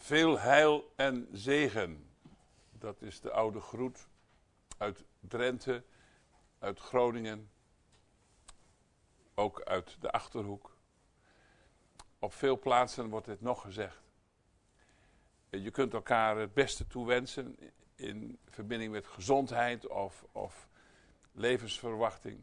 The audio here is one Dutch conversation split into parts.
Veel heil en zegen. Dat is de oude groet uit Drenthe, uit Groningen, ook uit de Achterhoek. Op veel plaatsen wordt dit nog gezegd. Je kunt elkaar het beste toewensen in verbinding met gezondheid of levensverwachting.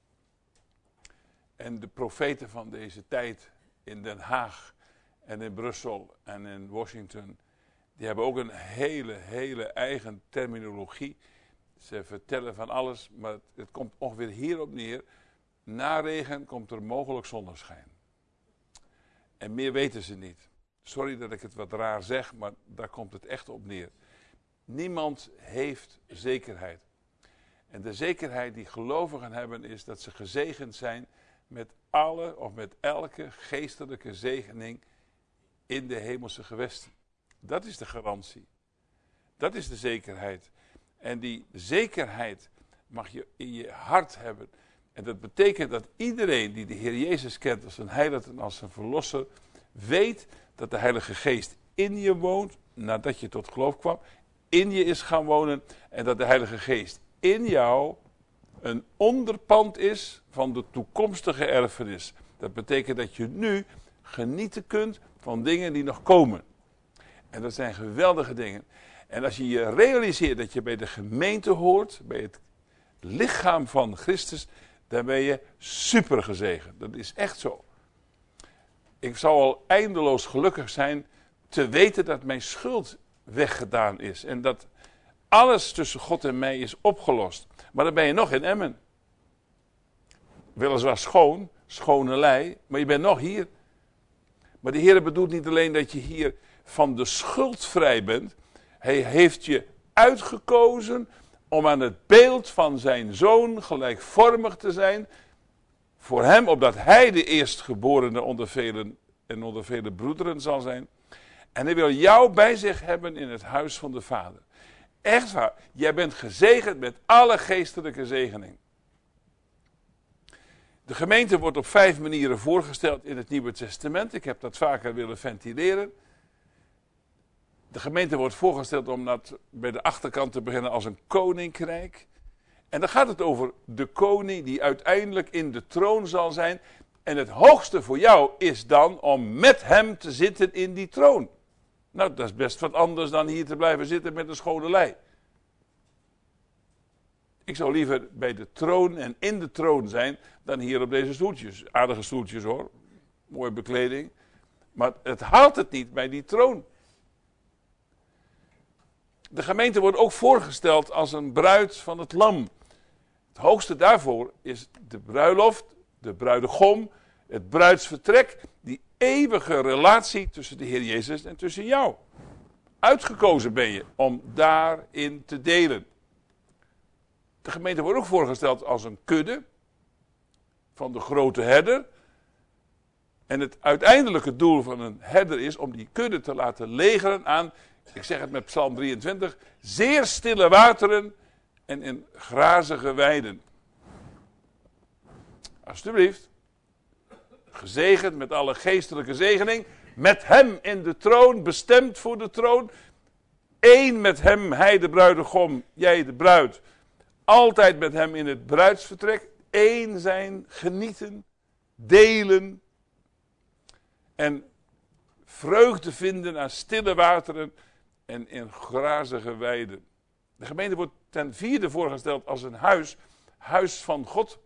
En de profeten van deze tijd in Den Haag en in Brussel en in Washington, die hebben ook een hele eigen terminologie. Ze vertellen van alles, maar het komt ongeveer hierop neer. Na regen komt er mogelijk zonneschijn. En meer weten ze niet. Sorry dat ik het wat raar zeg, maar daar komt het echt op neer. Niemand heeft zekerheid. En de zekerheid die gelovigen hebben is dat ze gezegend zijn met alle of met elke geestelijke zegening in de hemelse gewesten. Dat is de garantie. Dat is de zekerheid. En die zekerheid mag je in je hart hebben. En dat betekent dat iedereen die de Heer Jezus kent als zijn heiland en als zijn verlosser, weet dat de Heilige Geest in je woont, nadat je tot geloof kwam, in je is gaan wonen en dat de Heilige Geest in jou een onderpand is van de toekomstige erfenis. Dat betekent dat je nu genieten kunt van dingen die nog komen. En dat zijn geweldige dingen. En als je je realiseert dat je bij de gemeente hoort, bij het lichaam van Christus, dan ben je super gezegend. Dat is echt zo. Ik zou al eindeloos gelukkig zijn te weten dat mijn schuld weggedaan is. En dat alles tussen God en mij is opgelost. Maar dan ben je nog in Emmen. Weliswaar schone lei, maar je bent nog hier. Maar de Heer bedoelt niet alleen dat je hier van de schuld vrij bent. Hij heeft je uitgekozen om aan het beeld van zijn Zoon gelijkvormig te zijn. Voor hem, opdat hij de eerstgeborene onder velen en onder vele broederen zal zijn. En hij wil jou bij zich hebben in het huis van de Vader. Echt waar, jij bent gezegend met alle geestelijke zegening. De gemeente wordt op 5 manieren voorgesteld in het Nieuwe Testament. Ik heb dat vaker willen ventileren. De gemeente wordt voorgesteld om dat bij de achterkant te beginnen als een koninkrijk. En dan gaat het over de koning die uiteindelijk in de troon zal zijn. En het hoogste voor jou is dan om met hem te zitten in die troon. Nou, dat is best wat anders dan hier te blijven zitten met een schone lei. Ik zou liever bij de troon en in de troon zijn dan hier op deze stoeltjes. Aardige stoeltjes hoor, mooie bekleding. Maar het haalt het niet bij die troon. De gemeente wordt ook voorgesteld als een bruid van het lam. Het hoogste daarvoor is de bruiloft, de bruidegom, het bruidsvertrek, die eeuwige relatie tussen de Heer Jezus en tussen jou. Uitgekozen ben je om daarin te delen. De gemeente wordt ook voorgesteld als een kudde van de grote herder. En het uiteindelijke doel van een herder is om die kudde te laten legeren aan, ik zeg het met Psalm 23, zeer stille wateren en in grazige weiden. Alsjeblieft. Gezegend met alle geestelijke zegening. Met hem in de troon, bestemd voor de troon. Eén met hem, hij de bruidegom, jij de bruid. Altijd met hem in het bruidsvertrek. Eén zijn, genieten, delen. En vreugde vinden aan stille wateren en in grazige weiden. De gemeente wordt ten vierde voorgesteld als een huis van God.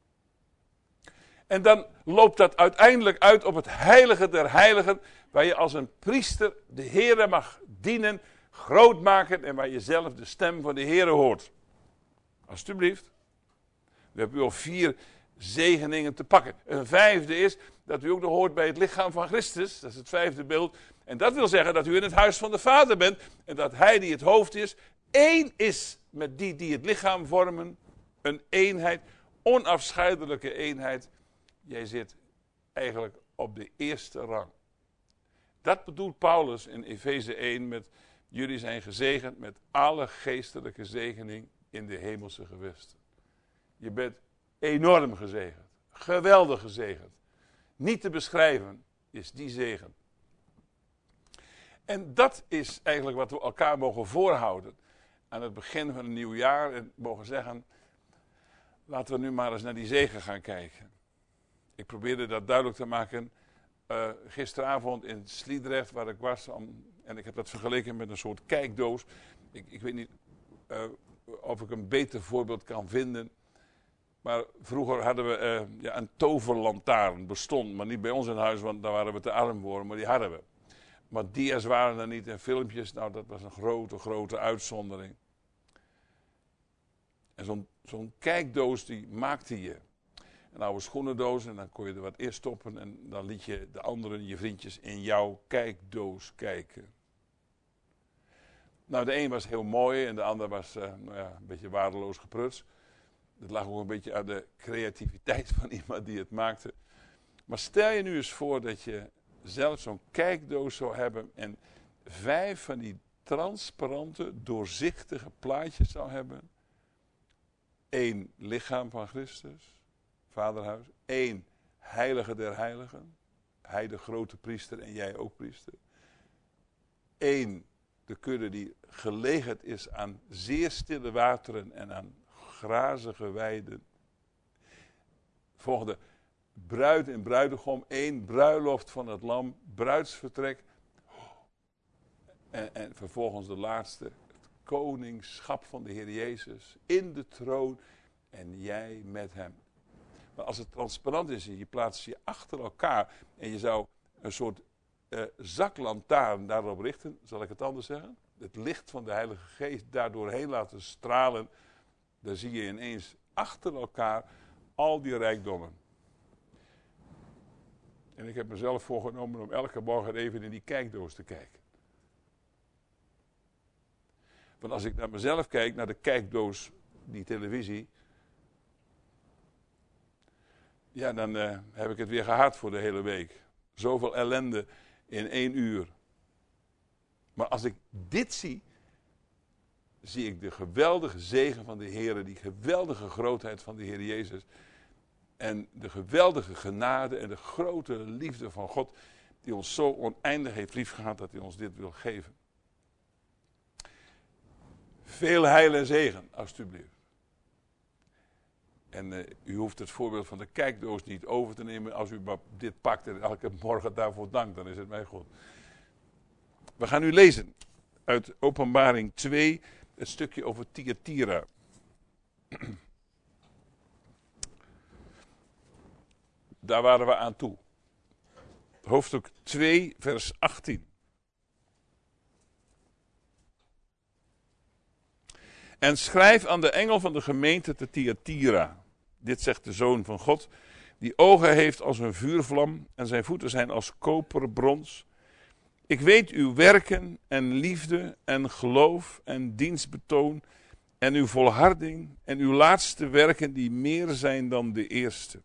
En dan loopt dat uiteindelijk uit op het heilige der heiligen, waar je als een priester de Heere mag dienen, groot maken en waar je zelf de stem van de Heere hoort. Alsjeblieft. We hebben u al 4 zegeningen te pakken. Een 5e is dat u ook nog hoort bij het lichaam van Christus. Dat is het 5e beeld. En dat wil zeggen dat u in het huis van de Vader bent. En dat hij die het hoofd is, één is met die het lichaam vormen. Een eenheid, onafscheidelijke eenheid. Jij zit eigenlijk op de eerste rang. Dat bedoelt Paulus in Efeze 1 met jullie zijn gezegend met alle geestelijke zegening in de hemelse gewesten. Je bent enorm gezegend. Geweldig gezegend. Niet te beschrijven is die zegen. En dat is eigenlijk wat we elkaar mogen voorhouden. Aan het begin van een nieuw jaar. En mogen zeggen, laten we nu maar eens naar die zegen gaan kijken. Ik probeerde dat duidelijk te maken gisteravond in Sliedrecht, waar ik was. En ik heb dat vergeleken met een soort kijkdoos. Ik weet niet of ik een beter voorbeeld kan vinden. Maar vroeger hadden we een toverlantaarn, bestond. Maar niet bij ons in huis, want daar waren we te arm voor. Maar die hadden we. Maar dia's waren er niet en filmpjes. Nou, dat was een grote uitzondering. En zo'n kijkdoos, die maakte je. Een oude schoenendoos en dan kon je er wat in stoppen. En dan liet je de anderen, je vriendjes, in jouw kijkdoos kijken. Nou, de een was heel mooi en de ander was een beetje waardeloos gepruts. Dat lag ook een beetje aan de creativiteit van iemand die het maakte. Maar stel je nu eens voor dat je zelf zo'n kijkdoos zou hebben en 5 van die transparante, doorzichtige plaatjes zou hebben. 1 lichaam van Christus, Vaderhuis. 1 heilige der heiligen. Hij de grote priester en jij ook priester. 1 de kudde die gelegerd is aan zeer stille wateren en aan grazige weiden. Volgende, bruid en bruidegom, 1 bruiloft van het lam, bruidsvertrek. En vervolgens de laatste, het koningschap van de Heer Jezus in de troon en jij met hem. Maar als het transparant is en je plaatst je achter elkaar en je zou een soort zaklantaarn daarop richten, zal ik het anders zeggen? Het licht van de Heilige Geest daardoor heen laten stralen, dan zie je ineens achter elkaar al die rijkdommen. En ik heb mezelf voorgenomen om elke morgen even in die kijkdoos te kijken. Want als ik naar mezelf kijk, naar de kijkdoos, die televisie, ja, dan heb ik het weer gehad voor de hele week. Zoveel ellende in 1 uur. Maar als ik dit zie ik de geweldige zegen van de Heer, die geweldige grootheid van de Heer Jezus. En de geweldige genade en de grote liefde van God, die ons zo oneindig heeft liefgehad dat hij ons dit wil geven. Veel heil en zegen, alstublieft. En u hoeft het voorbeeld van de kijkdoos niet over te nemen. Als u maar dit pakt en elke morgen daarvoor dankt, dan is het mij goed. We gaan nu lezen uit Openbaring 2, het stukje over Thyatira. Daar waren we aan toe. Hoofdstuk 2, vers 18. En schrijf aan de engel van de gemeente te Thyatira. Dit zegt de Zoon van God, die ogen heeft als een vuurvlam en zijn voeten zijn als koperbrons. Ik weet uw werken en liefde en geloof en dienstbetoon en uw volharding en uw laatste werken die meer zijn dan de eerste.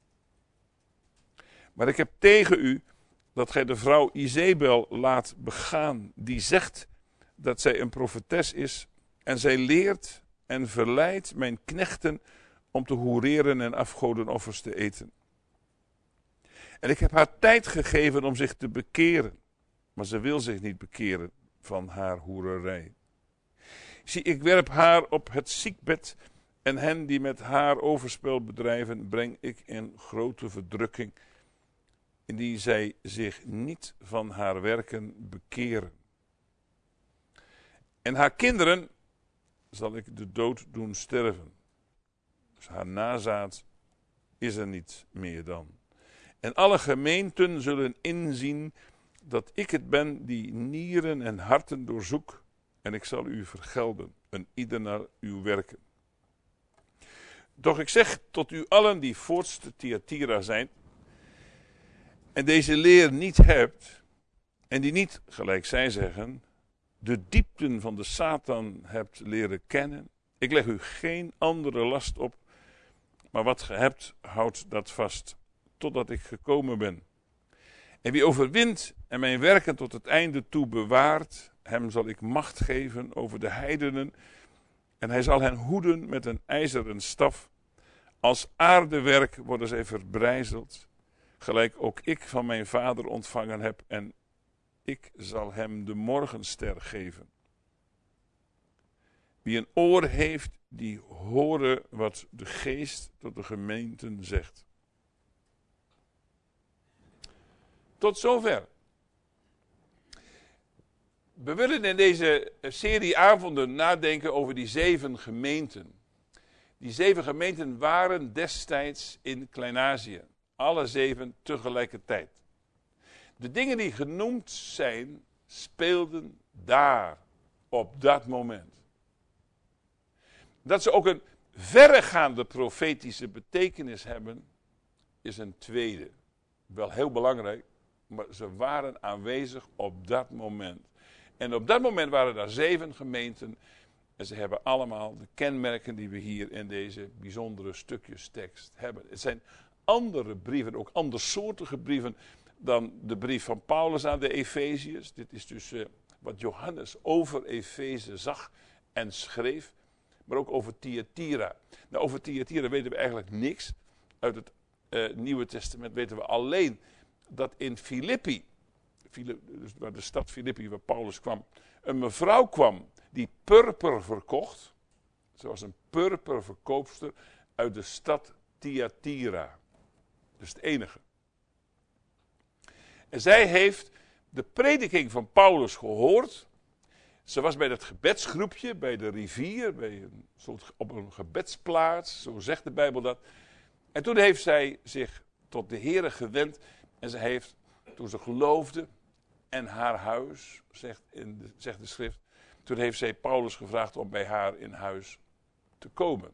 Maar ik heb tegen u dat gij de vrouw Izebel laat begaan, die zegt dat zij een profetes is en zij leert en verleidt mijn knechten om te hoereren en afgodenoffers te eten. En ik heb haar tijd gegeven om zich te bekeren, maar ze wil zich niet bekeren van haar hoererij. Zie, ik werp haar op het ziekbed en hen die met haar overspel bedrijven, breng ik in grote verdrukking, indien zij zich niet van haar werken bekeren. En haar kinderen zal ik de dood doen sterven. Dus haar nazaat is er niet meer dan. En alle gemeenten zullen inzien dat ik het ben die nieren en harten doorzoek. En ik zal u vergelden, en ieder naar uw werken. Doch ik zeg tot u allen die voorts te Thyatira zijn, en deze leer niet hebt, en die niet, gelijk zij zeggen, de diepten van de Satan hebt leren kennen. Ik leg u geen andere last op, maar wat ge hebt, houd dat vast, totdat ik gekomen ben. En wie overwint en mijn werken tot het einde toe bewaart, hem zal ik macht geven over de heidenen, en hij zal hen hoeden met een ijzeren staf. Als aardewerk worden zij verbrijzeld, gelijk ook ik van mijn vader ontvangen heb, en Ik zal hem de morgenster geven. Wie een oor heeft, die horen wat de geest tot de gemeenten zegt. Tot zover. We willen in deze serie avonden nadenken over die 7 gemeenten. Die 7 gemeenten waren destijds in Klein-Azië. Alle 7 tegelijkertijd. De dingen die genoemd zijn, speelden daar, op dat moment. Dat ze ook een verregaande profetische betekenis hebben, is een tweede. Wel heel belangrijk, maar ze waren aanwezig op dat moment. En op dat moment waren er 7 gemeenten. En ze hebben allemaal de kenmerken die we hier in deze bijzondere stukjes tekst hebben. Het zijn andere brieven, ook andersoortige brieven dan de brief van Paulus aan de Efeziërs. Dit is dus wat Johannes over Efeze zag en schreef. Maar ook over Thyatira. Nou, over Thyatira weten we eigenlijk niks. Uit het Nieuwe Testament weten we alleen dat in Filippi, dus waar de stad Filippi waar Paulus kwam, een mevrouw kwam die purper verkocht. Ze was een purperverkoopster uit de stad Thyatira. Dat is het enige. En zij heeft de prediking van Paulus gehoord. Ze was bij dat gebedsgroepje, bij de rivier, op een gebedsplaats, zo zegt de Bijbel dat. En toen heeft zij zich tot de Here gewend en ze heeft, toen ze geloofde, en haar huis, zegt de schrift, toen heeft zij Paulus gevraagd om bij haar in huis te komen.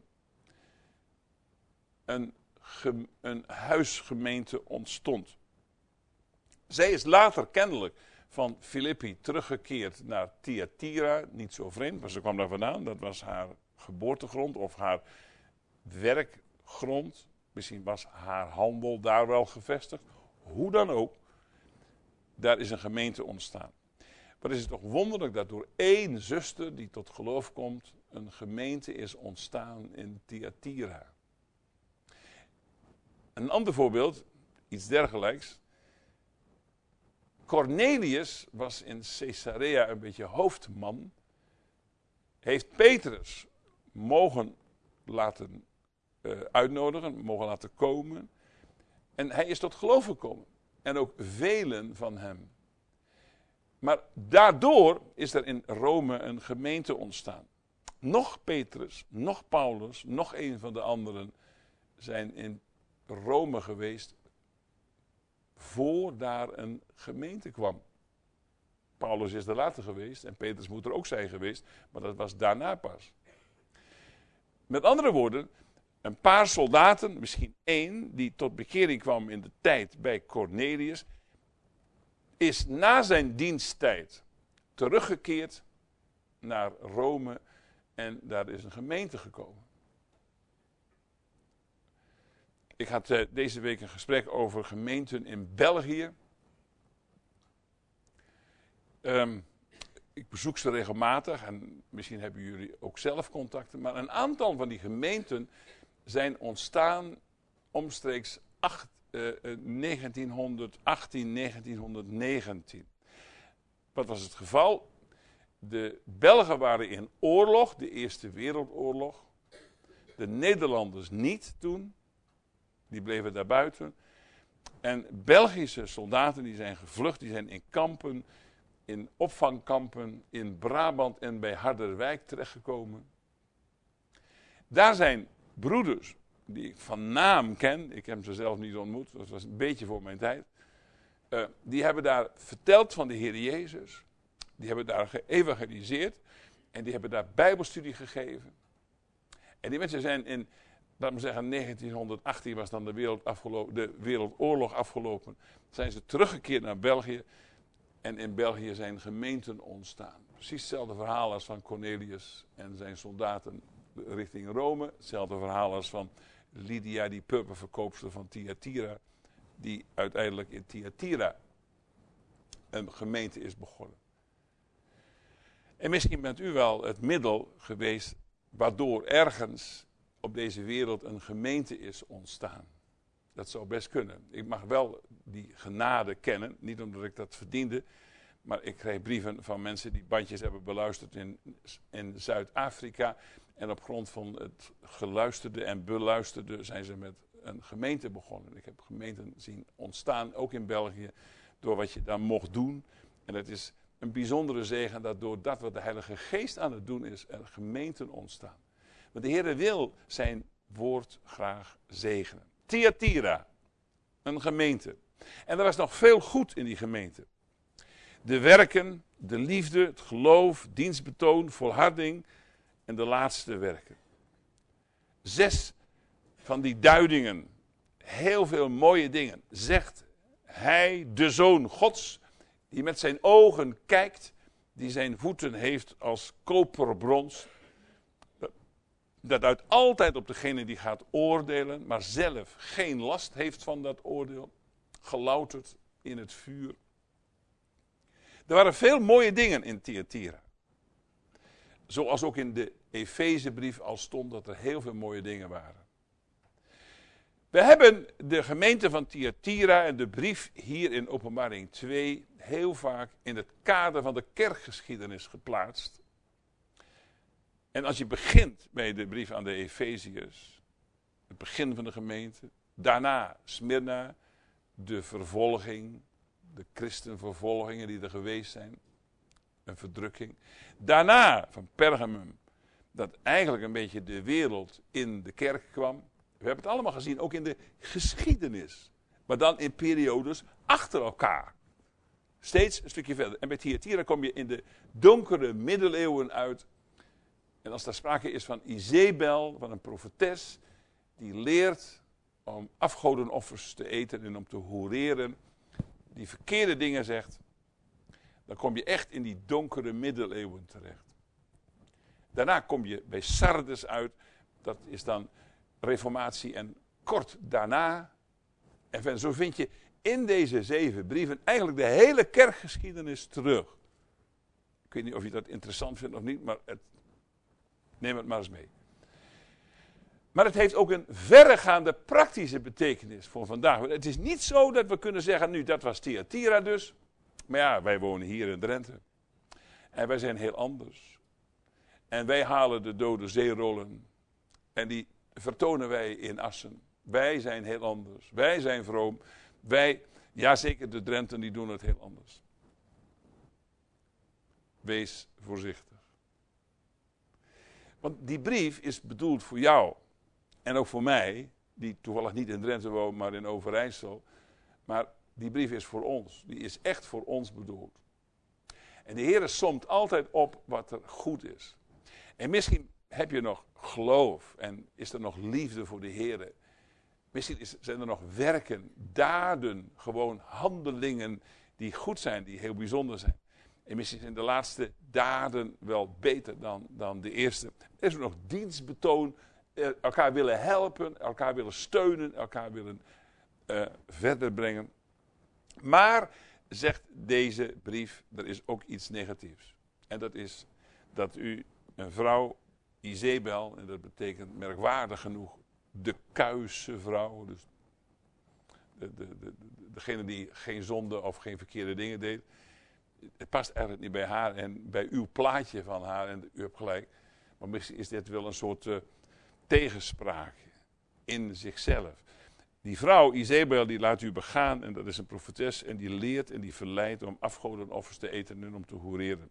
Een huisgemeente ontstond. Zij is later kennelijk van Filippi teruggekeerd naar Thyatira. Niet zo vreemd, maar ze kwam daar vandaan. Dat was haar geboortegrond of haar werkgrond. Misschien was haar handel daar wel gevestigd. Hoe dan ook, daar is een gemeente ontstaan. Wat is het toch wonderlijk dat door 1 zuster die tot geloof komt, een gemeente is ontstaan in Thyatira. Een ander voorbeeld, iets dergelijks. Cornelius was in Caesarea een beetje hoofdman. Heeft Petrus mogen laten uitnodigen, mogen laten komen. En hij is tot geloof gekomen. En ook velen van hem. Maar daardoor is er in Rome een gemeente ontstaan. Nog Petrus, nog Paulus, nog een van de anderen zijn in Rome geweest voor daar een gemeente kwam. Paulus is er later geweest en Petrus moet er ook zijn geweest, maar dat was daarna pas. Met andere woorden, een paar soldaten, misschien 1, die tot bekering kwam in de tijd bij Cornelius, is na zijn diensttijd teruggekeerd naar Rome en daar is een gemeente gekomen. Ik had deze week een gesprek over gemeenten in België. Ik bezoek ze regelmatig en misschien hebben jullie ook zelf contacten. Maar een aantal van die gemeenten zijn ontstaan omstreeks 1918, 1919. Wat was het geval? De Belgen waren in oorlog, de Eerste Wereldoorlog. De Nederlanders niet toen. Die bleven daar buiten. En Belgische soldaten die zijn gevlucht, die zijn in kampen, in opvangkampen in Brabant en bij Harderwijk terechtgekomen. Daar zijn broeders die ik van naam ken, ik heb ze zelf niet ontmoet, dat was een beetje voor mijn tijd. Die hebben daar verteld van de Heer Jezus. Die hebben daar geëvangeliseerd en die hebben daar bijbelstudie gegeven. En die mensen zijn in, laten we zeggen, 1918 was dan de Wereldoorlog afgelopen. Zijn ze teruggekeerd naar België en in België zijn gemeenten ontstaan. Precies hetzelfde verhaal als van Cornelius en zijn soldaten richting Rome. Hetzelfde verhaal als van Lydia, die purperverkoopster van Thyatira, die uiteindelijk in Thyatira een gemeente is begonnen. En misschien bent u wel het middel geweest waardoor ergens op deze wereld een gemeente is ontstaan. Dat zou best kunnen. Ik mag wel die genade kennen, niet omdat ik dat verdiende, Maar ik kreeg brieven van mensen die bandjes hebben beluisterd in Zuid-Afrika. En op grond van het geluisterde en beluisterde zijn ze met een gemeente begonnen. Ik heb gemeenten zien ontstaan, ook in België, door wat je daar mocht doen. En het is een bijzondere zegen dat doordat wat de Heilige Geest aan het doen is, er gemeenten ontstaan. Want de Heer wil zijn woord graag zegenen. Thyatira, een gemeente. En er was nog veel goed in die gemeente. De werken, de liefde, het geloof, dienstbetoon, volharding en de laatste werken. 6 van die duidingen, heel veel mooie dingen, zegt hij, de Zoon Gods, die met zijn ogen kijkt, die zijn voeten heeft als koperbrons, dat uit altijd op degene die gaat oordelen, maar zelf geen last heeft van dat oordeel, gelouterd in het vuur. Er waren veel mooie dingen in Thyatira. Zoals ook in de Efezebrief al stond dat er heel veel mooie dingen waren. We hebben de gemeente van Thyatira en de brief hier in Openbaring 2 heel vaak in het kader van de kerkgeschiedenis geplaatst. En als je begint bij de brief aan de Efeziërs, het begin van de gemeente, daarna Smyrna, de vervolging, de christenvervolgingen die er geweest zijn, een verdrukking. Daarna van Pergamum, dat eigenlijk een beetje de wereld in de kerk kwam. We hebben het allemaal gezien, ook in de geschiedenis. Maar dan in periodes achter elkaar. Steeds een stukje verder. En bij Thyatira kom je in de donkere middeleeuwen uit. En als daar sprake is van Izebel, van een profetes, die leert om afgodenoffers te eten en om te hoereren, die verkeerde dingen zegt, dan kom je echt in die donkere middeleeuwen terecht. Daarna kom je bij Sardes uit, dat is dan reformatie en kort daarna. En verder, zo vind je in deze 7 brieven eigenlijk de hele kerkgeschiedenis terug. Ik weet niet of je dat interessant vindt of niet, maar neem het maar eens mee. Maar het heeft ook een verregaande praktische betekenis voor vandaag. Het is niet zo dat we kunnen zeggen, nu dat was Thyatira dus. Maar ja, wij wonen hier in Drenthe. En wij zijn heel anders. En wij halen de Dode Zeerollen. En die vertonen wij in Assen. Wij zijn heel anders. Wij zijn vroom. Wij, ja zeker de Drenten, die doen het heel anders. Wees voorzichtig. Want die brief is bedoeld voor jou. En ook voor mij, die toevallig niet in Drenthe woont, maar in Overijssel. Maar die brief is voor ons. Die is echt voor ons bedoeld. En de Heer somt altijd op wat er goed is. En misschien heb je nog geloof en is er nog liefde voor de Heer. Misschien zijn er nog werken, daden, gewoon handelingen die goed zijn, die heel bijzonder zijn. En misschien zijn de laatste daden wel beter dan de eerste. Er is nog dienstbetoon, elkaar willen helpen, elkaar willen steunen, elkaar willen verder brengen. Maar, zegt deze brief, er is ook iets negatiefs. En dat is dat u een vrouw, Izebel, en dat betekent merkwaardig genoeg de kuise vrouw, dus degene die geen zonde of geen verkeerde dingen deed. Het past eigenlijk niet bij haar en bij uw plaatje van haar, en u hebt gelijk. Maar misschien is dit wel een soort tegenspraak in zichzelf. Die vrouw, Izebel, die laat u begaan en dat is een profetes en die leert en die verleidt om afgodenoffers te eten en om te hoereren.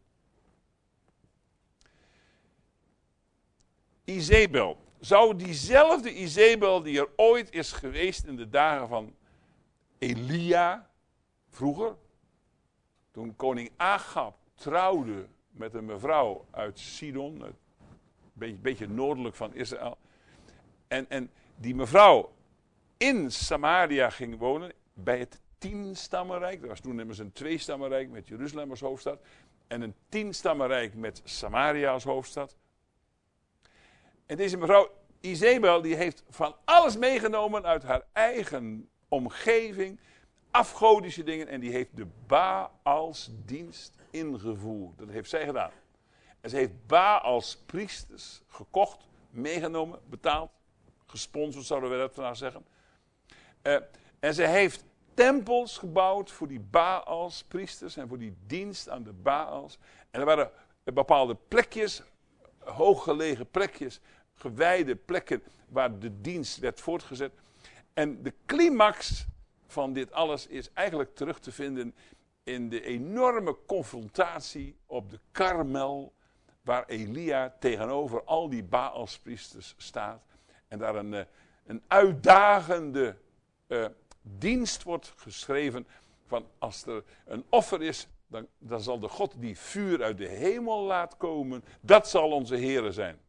Izebel. Zou diezelfde Izebel die er ooit is geweest in de dagen van Elia, vroeger, toen koning Agab trouwde met een mevrouw uit Sidon, een beetje noordelijk van Israël, en die mevrouw in Samaria ging wonen, bij het 10-stammenrijk. Er was toen immers een 2-stammenrijk met Jeruzalem als hoofdstad. En een 10-stammenrijk met Samaria als hoofdstad. En deze mevrouw Izebel, die heeft van alles meegenomen uit haar eigen omgeving. Afgodische dingen. En die heeft de Baalsdienst ingevoerd. Dat heeft zij gedaan. En ze heeft Baals priesters gekocht, meegenomen, betaald. Gesponsord zouden we dat vandaag zeggen. En ze heeft tempels gebouwd voor die Baals, priesters en voor die dienst aan de Baals. En er waren bepaalde plekjes, hooggelegen plekjes, gewijde plekken waar de dienst werd voortgezet. En de climax van dit alles is eigenlijk terug te vinden in de enorme confrontatie op de Karmel, waar Elia tegenover al die Baalspriesters staat. En daar een uitdagende dienst wordt geschreven van als er een offer is, dan zal de God die vuur uit de hemel laat komen, dat zal onze Heere zijn.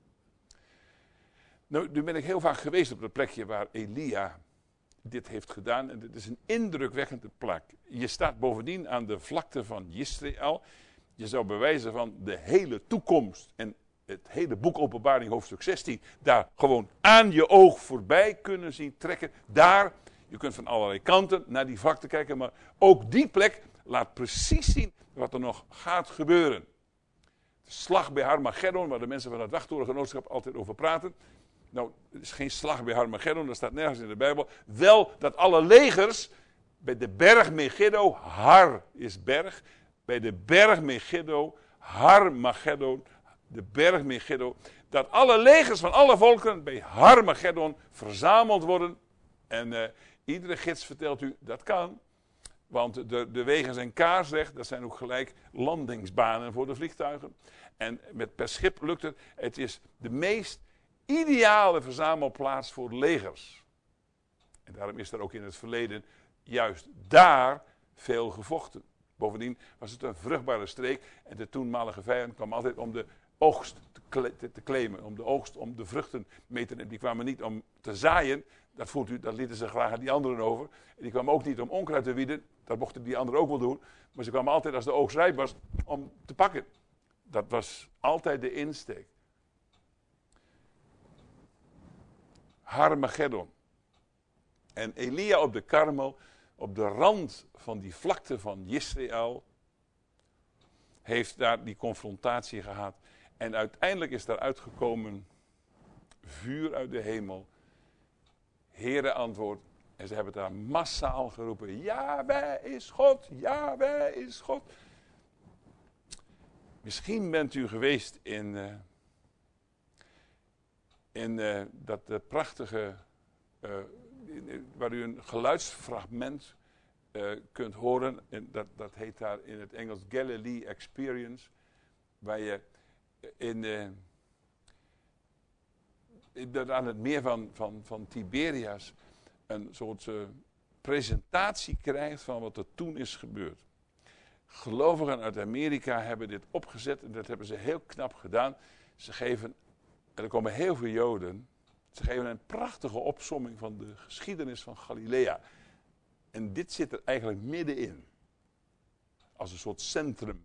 Nou, nu ben ik heel vaak geweest op het plekje waar Elia dit heeft gedaan. En dit is een indrukwekkende plek. Je staat bovendien aan de vlakte van Israël. Je zou bewijzen van de hele toekomst en het hele boek Openbaring hoofdstuk 16... daar gewoon aan je oog voorbij kunnen zien trekken. Daar, je kunt van allerlei kanten naar die vlakte kijken, maar ook die plek laat precies zien wat er nog gaat gebeuren. De slag bij Harmageddon, waar de mensen van het Wachttorengenootschap altijd over praten. Nou, het is geen slag bij Harmageddon, dat staat nergens in de Bijbel. Wel dat alle legers bij de berg Megiddo, Har is berg, bij de berg Megiddo, Harmageddon, de berg Megiddo, dat alle legers van alle volken bij Harmageddon verzameld worden. En iedere gids vertelt u, dat kan. Want de wegen zijn kaarsrecht, dat zijn ook gelijk landingsbanen voor de vliegtuigen. En per schip lukt het. Het is de meest ideale verzamelplaats voor legers. En daarom is er ook in het verleden juist daar veel gevochten. Bovendien was het een vruchtbare streek en de toenmalige vijand kwam altijd om de oogst te claimen, om de vruchten mee te nemen. Die kwamen niet om te zaaien, dat voelt u, dat lieten ze graag aan die anderen over. En die kwamen ook niet om onkruid te wieden, dat mochten die anderen ook wel doen. Maar ze kwamen altijd als de oogst rijp was om te pakken. Dat was altijd de insteek. Harmageddon. En Elia op de Karmel, op de rand van die vlakte van Israël, heeft daar die confrontatie gehad. En uiteindelijk is daar uitgekomen vuur uit de hemel. Heere antwoord. En ze hebben daar massaal geroepen. Jahweh is God, Jahweh is God. Misschien bent u geweest in dat prachtige, waar u een geluidsfragment kunt horen. En dat heet daar in het Engels Galilee Experience. Waar je aan het meer van Tiberias een soort presentatie krijgt van wat er toen is gebeurd. Gelovigen uit Amerika hebben dit opgezet en dat hebben ze heel knap gedaan. Ze geven, en er komen heel veel Joden, ze geven een prachtige opsomming van de geschiedenis van Galilea. En dit zit er eigenlijk middenin. Als een soort centrum.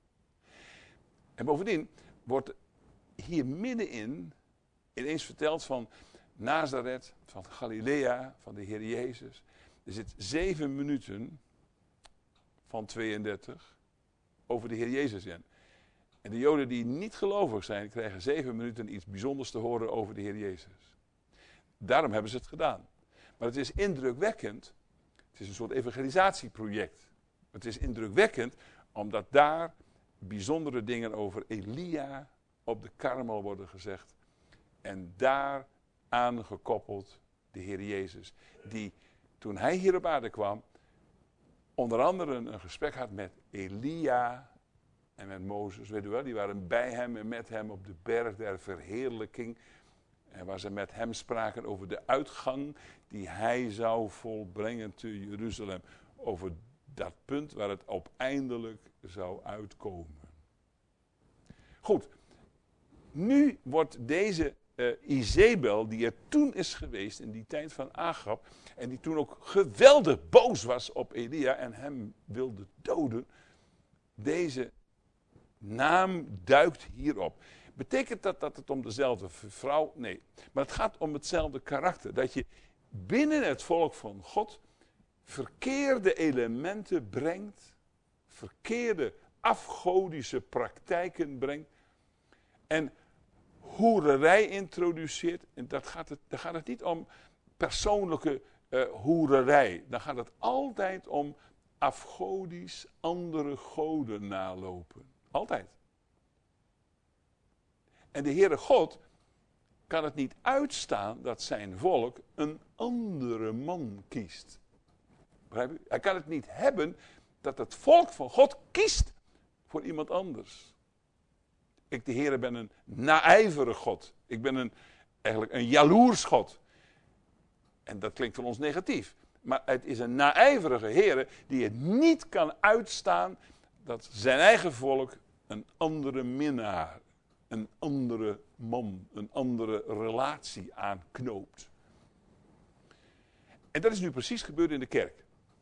En bovendien wordt hier middenin ineens verteld van Nazareth, van Galilea, van de Heer Jezus. Er zit 7 minuten van 32 over de Heer Jezus in. En de Joden die niet gelovig zijn, krijgen 7 minuten iets bijzonders te horen over de Heer Jezus. Daarom hebben ze het gedaan. Maar het is indrukwekkend. Het is een soort evangelisatieproject. Het is indrukwekkend omdat daar bijzondere dingen over Elia op de Karmel worden gezegd. En daar aangekoppeld de Heer Jezus. Die toen hij hier op aarde kwam, onder andere een gesprek had met Elia en met Mozes. Weet u wel, die waren bij hem en met hem op de berg der verheerlijking. En waar ze met hem spraken over de uitgang die hij zou volbrengen te Jeruzalem. Over dat punt waar het uiteindelijk zou uitkomen. Goed, nu wordt deze Izebel, die er toen is geweest in die tijd van Agab, en die toen ook geweldig boos was op Elia en hem wilde doden, deze naam duikt hierop. Betekent dat het om dezelfde vrouw? Nee, maar het gaat om hetzelfde karakter. Dat je binnen het volk van God verkeerde elementen brengt, verkeerde afgodische praktijken brengt en hoererij introduceert. En daar gaat het niet om persoonlijke hoererij. Dan gaat het altijd om afgodisch andere goden nalopen. Altijd. En de Heere God kan het niet uitstaan dat zijn volk een andere man kiest. Begrijp je? Hij kan het niet hebben dat het volk van God kiest voor iemand anders. Ik, de Heere, ben een naijverig God. Ik ben eigenlijk een jaloers God. En dat klinkt voor ons negatief. Maar het is een naijverige Heere die het niet kan uitstaan dat zijn eigen volk een andere minnaar, een andere man, een andere relatie aanknoopt. En dat is nu precies gebeurd in de kerk.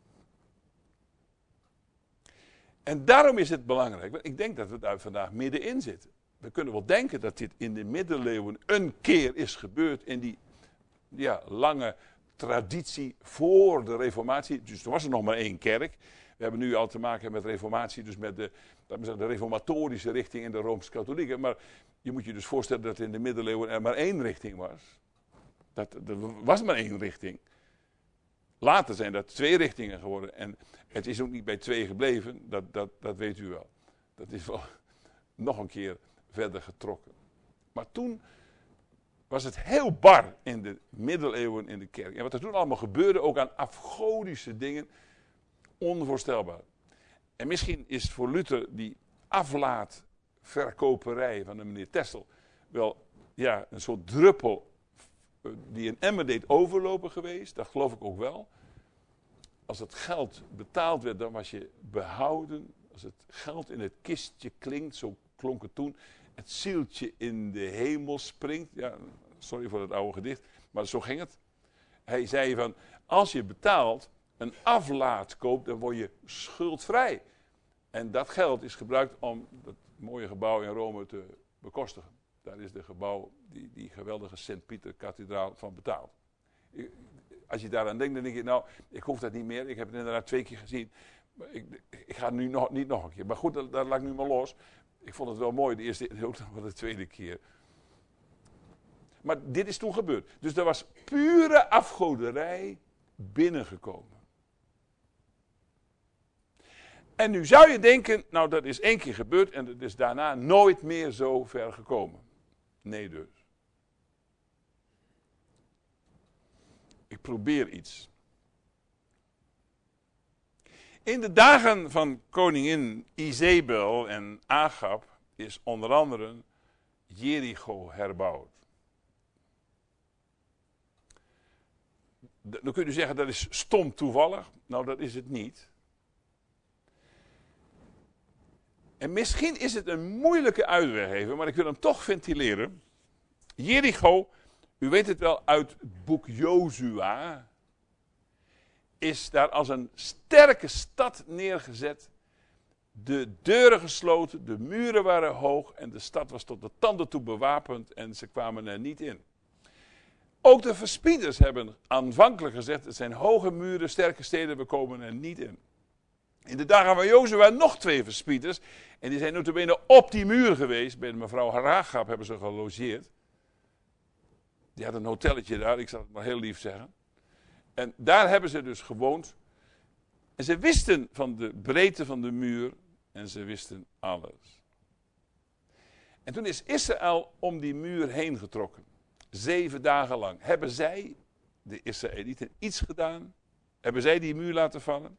En daarom is het belangrijk, want ik denk dat we daar vandaag middenin zitten. We kunnen wel denken dat dit in de middeleeuwen een keer is gebeurd in die lange traditie voor de reformatie. Dus toen was er nog maar één kerk. We hebben nu al te maken met reformatie, dus met de reformatorische richting en de Rooms-Katholieken. Maar je moet je dus voorstellen dat in de middeleeuwen er maar één richting was. Er was maar één richting. Later zijn dat 2 richtingen geworden. En het is ook niet bij 2 gebleven, dat weet u wel. Dat is wel nog een keer verder getrokken. Maar toen was het heel bar in de middeleeuwen in de kerk. En wat er toen allemaal gebeurde, ook aan afgodische dingen, onvoorstelbaar. En misschien is voor Luther die aflaatverkoperij van de meneer Tessel wel een soort druppel die een emmer deed overlopen geweest. Dat geloof ik ook wel. Als het geld betaald werd, dan was je behouden. Als het geld in het kistje klinkt, zo klonk het toen. Het zieltje in de hemel springt. Ja, sorry voor het oude gedicht, maar zo ging het. Hij zei van, als je betaalt, een aflaat koopt, dan word je schuldvrij. En dat geld is gebruikt om dat mooie gebouw in Rome te bekostigen. Daar is de gebouw, die geweldige Sint-Pieter-kathedraal van betaald. Als je daaraan denkt, dan denk je, nou, ik hoef dat niet meer. Ik heb het inderdaad 2 keer gezien. Ik ga nu niet nog een keer. Maar goed, dat laat ik nu maar los. Ik vond het wel mooi, de eerste en ook nog wel de 2e keer. Maar dit is toen gebeurd. Dus er was pure afgoderij binnengekomen. En nu zou je denken, nou dat is 1 keer gebeurd en het is daarna nooit meer zo ver gekomen. Nee dus. Ik probeer iets. In de dagen van koningin Izebel en Agab is onder andere Jericho herbouwd. Dan kun je zeggen dat is stom toevallig. Nou, dat is het niet. En misschien is het een moeilijke uitweg even, maar ik wil hem toch ventileren. Jericho, u weet het wel uit het boek Jozua, is daar als een sterke stad neergezet. De deuren gesloten, de muren waren hoog en de stad was tot de tanden toe bewapend en ze kwamen er niet in. Ook de verspieders hebben aanvankelijk gezegd, het zijn hoge muren, sterke steden, we komen er niet in. In de dagen van Jozua nog 2 verspieders en die zijn notabene op die muur geweest, bij de mevrouw Haragab hebben ze gelogeerd. Die had een hotelletje daar, ik zal het maar heel lief zeggen. En daar hebben ze dus gewoond. En ze wisten van de breedte van de muur en ze wisten alles. En toen is Israël om die muur heen getrokken. 7 dagen lang. Hebben zij, de Israëlieten, iets gedaan? Hebben zij die muur laten vallen?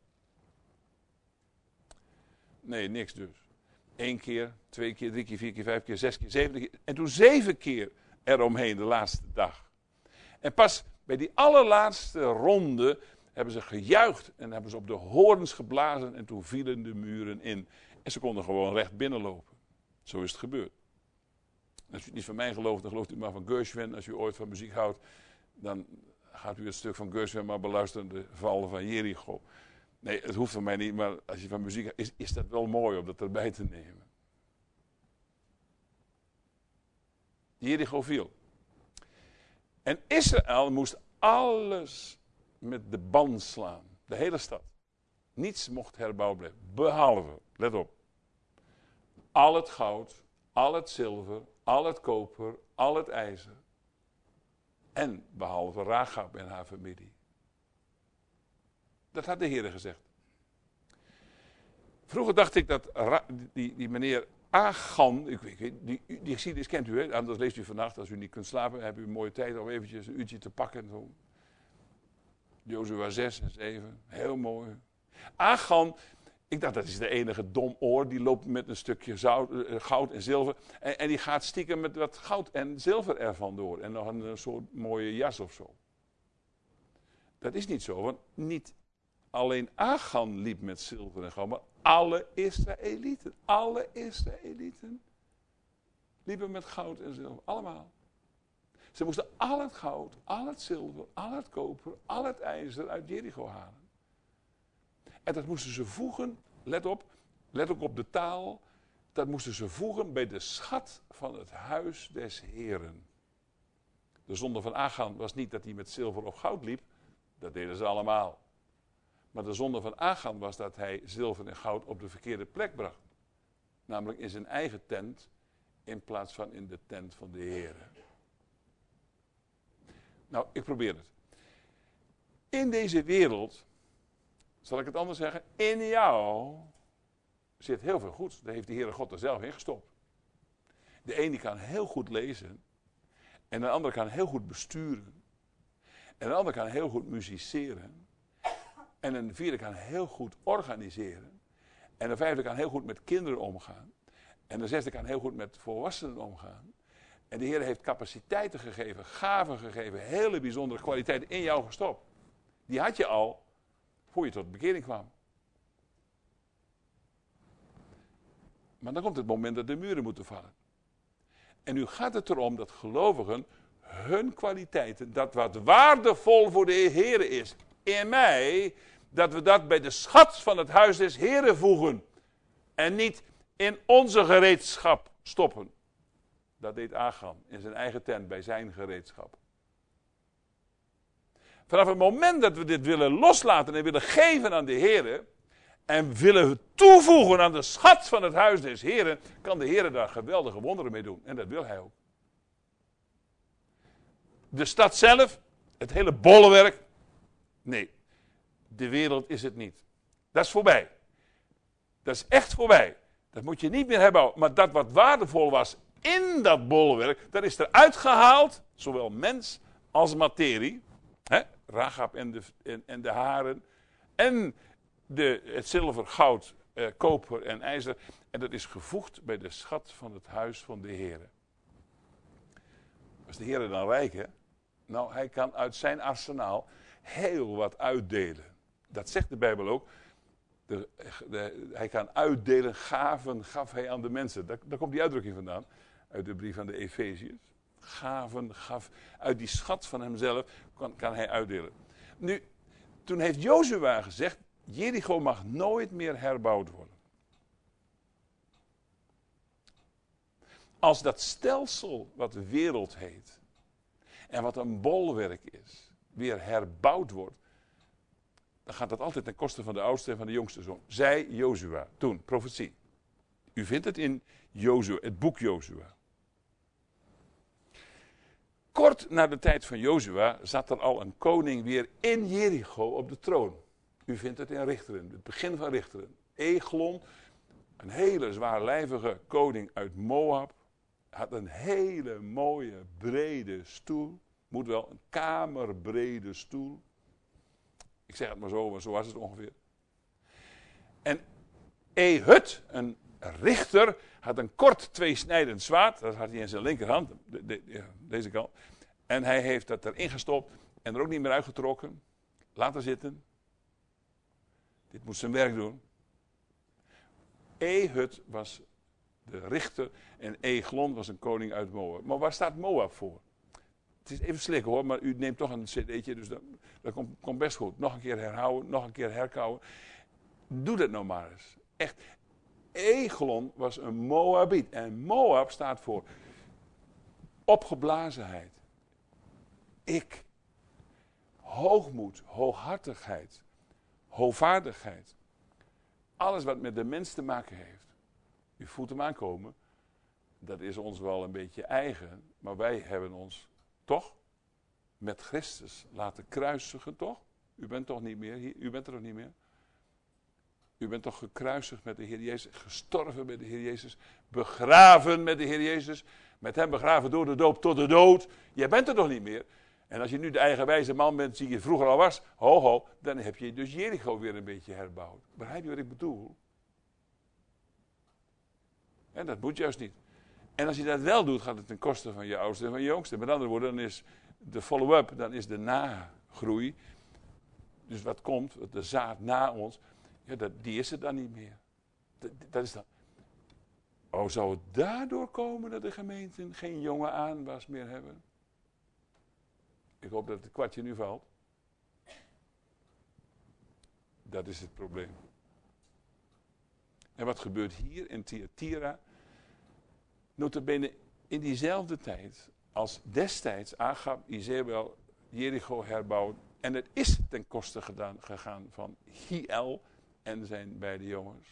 Nee, niks dus. 1 keer, 2 keer, 3 keer, 4 keer, 5 keer, 6 keer, 7 keer. En toen 7 keer eromheen de laatste dag. En pas bij die allerlaatste ronde hebben ze gejuicht en hebben ze op de hoorns geblazen en toen vielen de muren in. En ze konden gewoon recht binnenlopen. Zo is het gebeurd. Als u het niet van mij gelooft, dan gelooft u maar van Gershwin. Als u ooit van muziek houdt, dan gaat u het stuk van Gershwin maar beluisteren, de val van Jericho. Nee, het hoeft van mij niet, maar als je van muziek houdt, is dat wel mooi om dat erbij te nemen. Jericho viel. En Israël moest alles met de band slaan. De hele stad. Niets mocht herbouwd blijven. Behalve, let op. Al het goud, al het zilver, al het koper, al het ijzer. En behalve Rahab en haar familie. Dat had de Heer gezegd. Vroeger dacht ik dat die meneer Achan, die geschiedenis kent u, hè? Anders leest u vannacht, als u niet kunt slapen, heb u een mooie tijd om eventjes een uurtje te pakken. Zo. Jozua 6 en 7, heel mooi. Achan, ik dacht dat is de enige domoor, die loopt met een stukje goud en zilver. En die gaat stiekem met wat goud en zilver ervan door. En nog een soort mooie jas of zo. Dat is niet zo, want niet alleen Achan liep met zilver en goud, maar alle Israëlieten liepen met goud en zilver. Allemaal. Ze moesten al het goud, al het zilver, al het koper, al het ijzer uit Jericho halen. En dat moesten ze voegen, let ook op de taal, dat moesten ze voegen bij de schat van het huis des Heren. De zonde van Achan was niet dat hij met zilver of goud liep, dat deden ze allemaal. Maar de zonde van Achan was dat hij zilver en goud op de verkeerde plek bracht. Namelijk in zijn eigen tent, in plaats van in de tent van de Heren. Nou, ik probeer het. In deze wereld, zal ik het anders zeggen, in jou zit heel veel goeds. Daar heeft de Heere God er zelf in gestopt. De ene kan heel goed lezen, en de andere kan heel goed besturen, en de andere kan heel goed musiceren, en een vierde kan heel goed organiseren, en de vijfde kan heel goed met kinderen omgaan, en de zesde kan heel goed met volwassenen omgaan. En de Heer heeft capaciteiten gegeven, gaven gegeven, hele bijzondere kwaliteiten in jou gestopt. Die had je al voor je tot bekering kwam. Maar dan komt het moment dat de muren moeten vallen. En nu gaat het erom dat gelovigen hun kwaliteiten, dat wat waardevol voor de Heer is, in mij, dat we dat bij de schat van het huis des Heren voegen. En niet in onze gereedschap stoppen. Dat deed Achan in zijn eigen tent bij zijn gereedschap. Vanaf het moment dat we dit willen loslaten en willen geven aan de Heer en willen toevoegen aan de schat van het huis des Heren, kan de Heer daar geweldige wonderen mee doen. En dat wil hij ook. De stad zelf, het hele bolwerk, nee, de wereld is het niet. Dat is voorbij. Dat is echt voorbij. Dat moet je niet meer hebben. Maar dat wat waardevol was in dat bolwerk, dat is eruit gehaald, zowel mens als materie. Rachab en de haren. En het zilver, goud, koper en ijzer. En dat is gevoegd bij de schat van het huis van de Heer. Was de Heer dan rijk, hè? Nou, hij kan uit zijn arsenaal heel wat uitdelen. Dat zegt de Bijbel ook. Hij kan uitdelen, gaven gaf hij aan de mensen. Daar komt die uitdrukking vandaan. Uit de brief aan de Efeziërs. Gaven gaf, uit die schat van hemzelf kan hij uitdelen. Nu, toen heeft Jozua gezegd, Jericho mag nooit meer herbouwd worden. Als dat stelsel wat de wereld heet, en wat een bolwerk is, weer herbouwd wordt, dan gaat dat altijd ten koste van de oudste en van de jongste zoon. Zei Jozua, toen, profetie. U vindt het in Jozua, het boek Jozua. Kort na de tijd van Jozua zat er al een koning weer in Jericho op de troon. U vindt het in Richteren, het begin van Richteren. Eglon, een hele zwaarlijvige koning uit Moab, had een hele mooie brede stoel. Moet wel een kamerbrede stoel. Ik zeg het maar zo was het ongeveer. En Ehud, een richter, had een kort tweesnijdend zwaard. Dat had hij in zijn linkerhand, deze kant. En hij heeft dat erin gestopt en er ook niet meer uitgetrokken. Laten zitten. Dit moet zijn werk doen. Ehud was de richter en Eglon was een koning uit Moab. Maar waar staat Moab voor? Het is even slikken hoor, maar u neemt toch een cd'tje, dus dat komt best goed. Nog een keer herhouden, nog een keer herkauwen. Doe dat nou maar eens. Echt. Eglon was een Moabiet. En Moab staat voor opgeblazenheid. Ik. Hoogmoed, hooghartigheid, hoogvaardigheid. Alles wat met de mens te maken heeft. U voelt hem aankomen. Dat is ons wel een beetje eigen. Maar wij hebben ons toch met Christus laten kruisigen, toch? U bent toch niet meer hier? U bent er toch niet meer? U bent toch gekruisigd met de Heer Jezus, gestorven met de Heer Jezus, begraven met de Heer Jezus, met hem begraven door de doop tot de dood. Jij bent er toch niet meer? En als je nu de eigenwijze man bent die je vroeger al was, dan heb je dus Jericho weer een beetje herbouwd. Begrijp je wat ik bedoel? En dat moet juist niet. En als je dat wel doet, gaat het ten koste van je oudste en van je jongste. Met andere woorden, dan is de follow-up, dan is de nagroei. Dus wat komt, de zaad na ons, ja, die is er dan niet meer. Dat is dan. Oh, zou het daardoor komen dat de gemeenten geen jonge aanwas meer hebben? Ik hoop dat het kwartje nu valt. Dat is het probleem. En wat gebeurt hier in Thyatira? Nota bene in diezelfde tijd als destijds Agab, Izebel, Jericho herbouwd. En het is ten koste gegaan van Hiel en zijn beide jongens.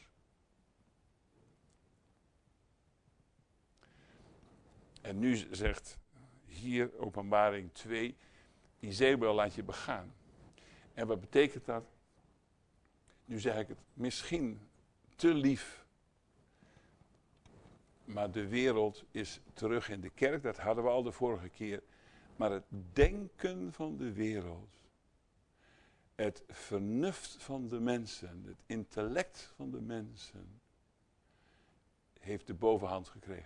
En nu zegt hier Openbaring 2, Izebel laat je begaan. En wat betekent dat? Nu zeg ik het misschien te lief. Maar de wereld is terug in de kerk, dat hadden we al de vorige keer. Maar het denken van de wereld, het vernuft van de mensen, het intellect van de mensen, heeft de bovenhand gekregen.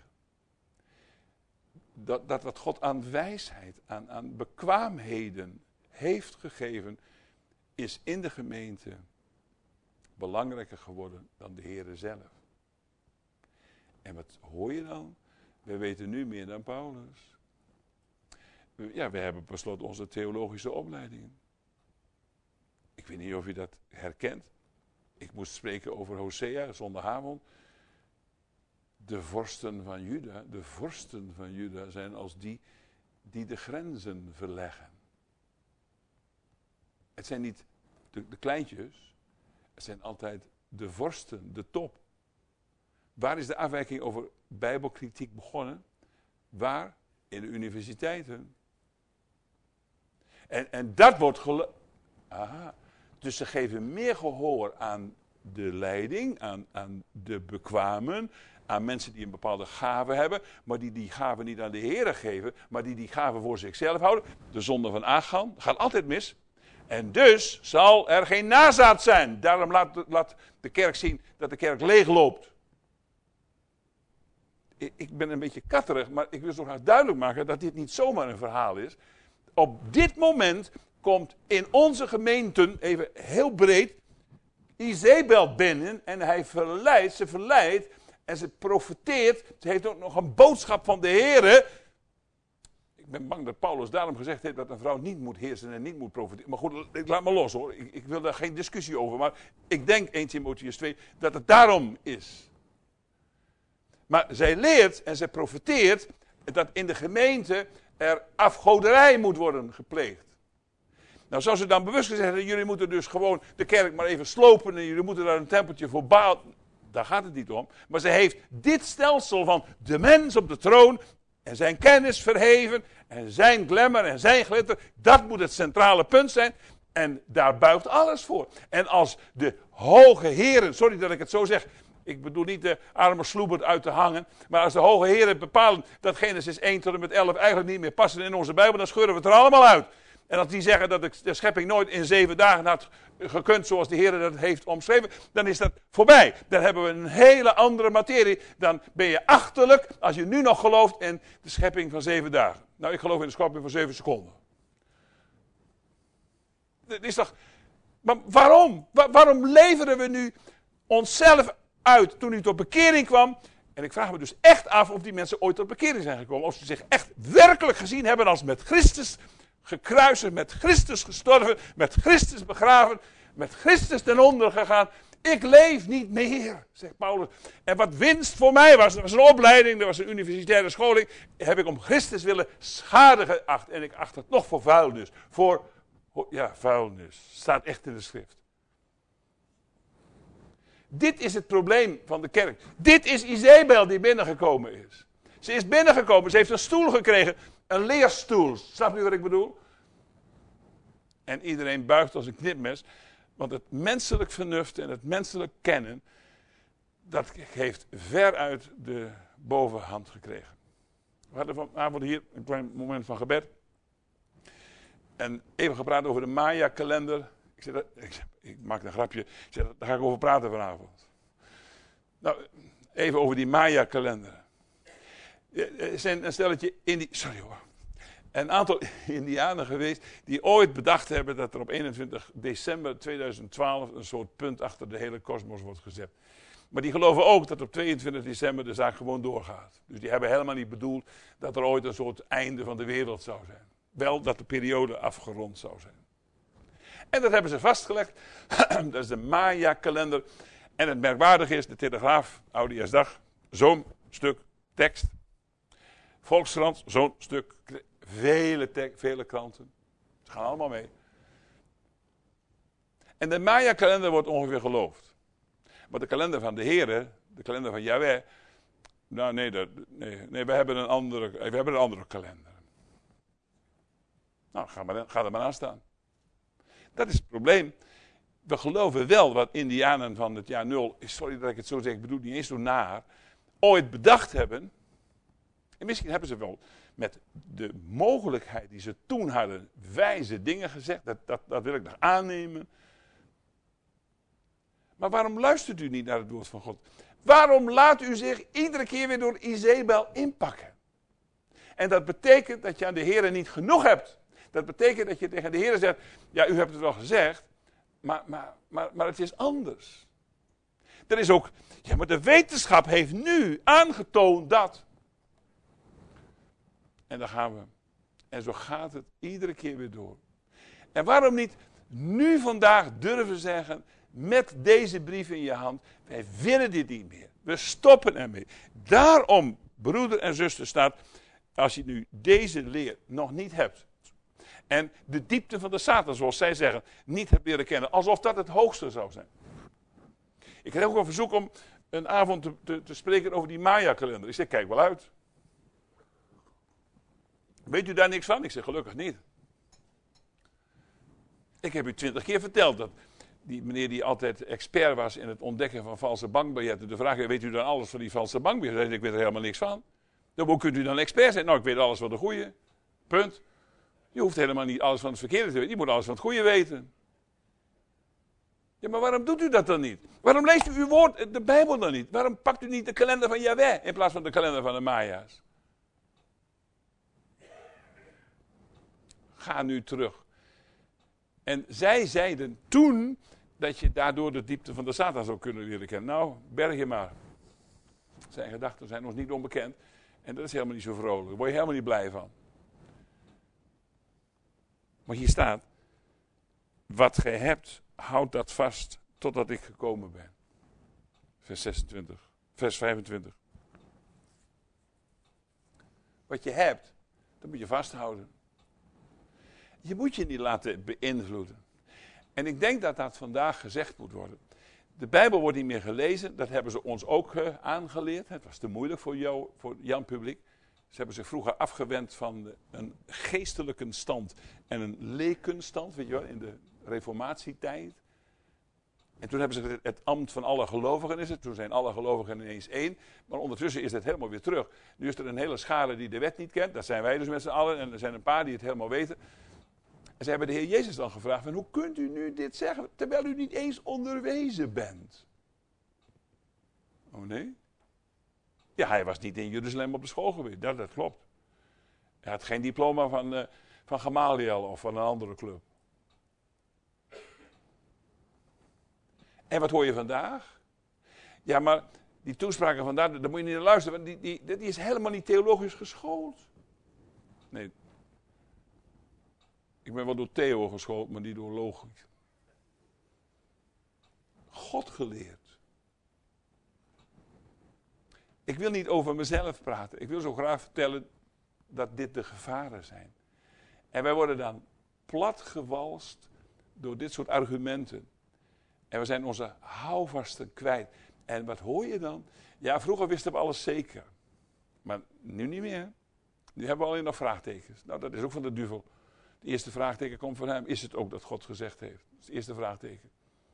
Dat wat God aan wijsheid, aan bekwaamheden heeft gegeven, is in de gemeente belangrijker geworden dan de Heere zelf. En wat hoor je dan? We weten nu meer dan Paulus. Ja, we hebben besloten onze theologische opleidingen. Ik weet niet of je dat herkent. Ik moest spreken over Hosea zondagavond. De vorsten van Juda zijn als die de grenzen verleggen. Het zijn niet de kleintjes, het zijn altijd de vorsten, de top. Waar is de afwijking over bijbelkritiek begonnen? Waar? In de universiteiten. En dat wordt dus ze geven meer gehoor aan de leiding, aan de bekwamen, aan mensen die een bepaalde gave hebben, maar die gave niet aan de Heere geven, maar die gave voor zichzelf houden. De zonde van Achan gaat altijd mis. En dus zal er geen nazaat zijn. Daarom laat de kerk zien dat de kerk leeg loopt. Ik ben een beetje katterig, maar ik wil zo graag duidelijk maken dat dit niet zomaar een verhaal is. Op dit moment komt in onze gemeenten, even heel breed, Izebel binnen en ze verleidt en ze profeteert. Ze heeft ook nog een boodschap van de Heere. Ik ben bang dat Paulus daarom gezegd heeft dat een vrouw niet moet heersen en niet moet profeteren. Maar goed, ik laat me los hoor. Ik wil daar geen discussie over. Maar ik denk 1 Timotheüs 2 dat het daarom is. Maar zij leert en zij profeteert dat in de gemeente er afgoderij moet worden gepleegd. Nou zou ze dan bewust gezegd hebben, jullie moeten dus gewoon de kerk maar even slopen en jullie moeten daar een tempeltje voor bouwen. Daar gaat het niet om. Maar ze heeft dit stelsel van de mens op de troon en zijn kennis verheven en zijn glamour en zijn glitter. Dat moet het centrale punt zijn. En daar buigt alles voor. En als de hoge heren, sorry dat ik het zo zeg, ik bedoel niet de arme sloebert uit te hangen, maar als de hoge heren bepalen dat Genesis 1 tot en met 11 eigenlijk niet meer passen in onze Bijbel, dan scheuren we het er allemaal uit. En als die zeggen dat de schepping nooit in 7 dagen had gekund zoals de Heer dat heeft omschreven, dan is dat voorbij. Dan hebben we een hele andere materie. Dan ben je achterlijk als je nu nog gelooft in de schepping van 7 dagen. Nou, ik geloof in de schepping van 7 seconden. Dat is toch. Maar waarom? Waarom leveren we nu onszelf uit toen u tot bekering kwam? En ik vraag me dus echt af of die mensen ooit tot bekering zijn gekomen. Of ze zich echt werkelijk gezien hebben als met Christus gekruisigd, met Christus gestorven, met Christus begraven, met Christus ten onder gegaan. Ik leef niet meer, zegt Paulus. En wat winst voor mij was, er was een opleiding, er was een universitaire scholing, heb ik om Christus willen schade geacht. En ik acht het nog voor vuilnis. Vuilnis. Staat echt in de schrift. Dit is het probleem van de kerk. Dit is Izebel die binnengekomen is. Ze is binnengekomen, ze heeft een stoel gekregen. Een leerstoel. Snap u wat ik bedoel? En iedereen buigt als een knipmes. Want het menselijk vernuft en het menselijk kennen, dat heeft veruit de bovenhand gekregen. We hadden vanavond hier een klein moment van gebed. En even gepraat over de Maya-kalender. Ik maak een grapje. Ik zeg, daar ga ik over praten vanavond. Nou, even over die Maya-kalender. Er zijn een stelletje een aantal Indianen geweest die ooit bedacht hebben dat er op 21 december 2012 een soort punt achter de hele kosmos wordt gezet. Maar die geloven ook dat op 22 december de zaak gewoon doorgaat. Dus die hebben helemaal niet bedoeld dat er ooit een soort einde van de wereld zou zijn. Wel dat de periode afgerond zou zijn. En dat hebben ze vastgelegd. Dat is de Maya-kalender. En het merkwaardige is, de Telegraaf, Oudejaarsdag, zo'n stuk tekst. Volkskrant, zo'n stuk, vele kranten. Ze gaan allemaal mee. En de Maya-kalender wordt ongeveer geloofd. Maar de kalender van de Here, de kalender van Yahweh, nou nee, we hebben een andere kalender. Nou, ga er maar aan staan. Dat is het probleem. We geloven wel wat Indianen van het jaar 0, sorry dat ik het zo zeg, ik bedoel niet eens zo naar, ooit bedacht hebben. En misschien hebben ze wel met de mogelijkheid die ze toen hadden, wijze dingen gezegd. Dat wil ik nog aannemen. Maar waarom luistert u niet naar het woord van God? Waarom laat u zich iedere keer weer door Izebel inpakken? En dat betekent dat je aan de Heer niet genoeg hebt. Dat betekent dat je tegen de Heer zegt, ja, u hebt het wel gezegd, maar het is anders. Er is ook, ja, maar de wetenschap heeft nu aangetoond dat. En dan gaan we. En zo gaat het iedere keer weer door. En waarom niet nu vandaag durven zeggen, met deze brief in je hand, wij willen dit niet meer. We stoppen ermee. Daarom, broeder en zuster, staat, als je nu deze leer nog niet hebt, en de diepte van de Satan, zoals zij zeggen, niet hebt leren kennen, alsof dat het hoogste zou zijn. Ik kreeg ook een verzoek om een avond te spreken over die Maya-kalender. Ik zeg, kijk wel uit. Weet u daar niks van? Ik zeg, gelukkig niet. Ik heb u 20 keer verteld dat die meneer die altijd expert was in het ontdekken van valse bankbiljetten, de vraag is, weet u dan alles van die valse bankbiljetten? Ik weet er helemaal niks van. Dan hoe kunt u dan expert zijn? Nou, ik weet alles van de goede. Punt. Je hoeft helemaal niet alles van het verkeerde te weten. Je moet alles van het goede weten. Ja, maar waarom doet u dat dan niet? Waarom leest u uw woord, de Bijbel dan niet? Waarom pakt u niet de kalender van Yahweh in plaats van de kalender van de Maya's? Ga nu terug. En zij zeiden toen dat je daardoor de diepte van de Satan zou kunnen leren kennen. Nou, berg je maar. Zijn gedachten zijn ons niet onbekend. En dat is helemaal niet zo vrolijk. Daar word je helemaal niet blij van. Maar hier staat, wat gij hebt, houd dat vast totdat ik gekomen ben. Vers 26, vers 25. Wat je hebt, dat moet je vasthouden. Je moet je niet laten beïnvloeden. En ik denk dat dat vandaag gezegd moet worden. De Bijbel wordt niet meer gelezen, dat hebben ze ons ook aangeleerd. Het was te moeilijk voor Jan publiek. Ze hebben zich vroeger afgewend van een geestelijke stand en een lekenstand, weet je wel, in de reformatietijd. En toen hebben ze het ambt van alle gelovigen is het. Toen zijn alle gelovigen ineens één. Maar ondertussen is het helemaal weer terug. Nu is er een hele schare die de wet niet kent. Dat zijn wij dus met z'n allen. En er zijn een paar die het helemaal weten. En ze hebben de Heer Jezus dan gevraagd, van, hoe kunt u nu dit zeggen, terwijl u niet eens onderwezen bent? Oh nee? Ja, hij was niet in Jeruzalem op de school geweest, dat klopt. Hij had geen diploma van Gamaliel of van een andere club. En wat hoor je vandaag? Ja, maar die toespraken vandaag, daar moet je niet naar luisteren, want die is helemaal niet theologisch geschoold. Nee. Ik ben wel door Theo geschoold, maar niet door logisch. God geleerd. Ik wil niet over mezelf praten. Ik wil zo graag vertellen dat dit de gevaren zijn. En wij worden dan platgewalst door dit soort argumenten. En we zijn onze houvasten kwijt. En wat hoor je dan? Ja, vroeger wisten we alles zeker. Maar nu niet meer. Nu hebben we alleen nog vraagtekens. Nou, dat is ook van de duivel. Het eerste vraagteken komt van hem. Is het ook dat God gezegd heeft? Dat is het eerste vraagteken.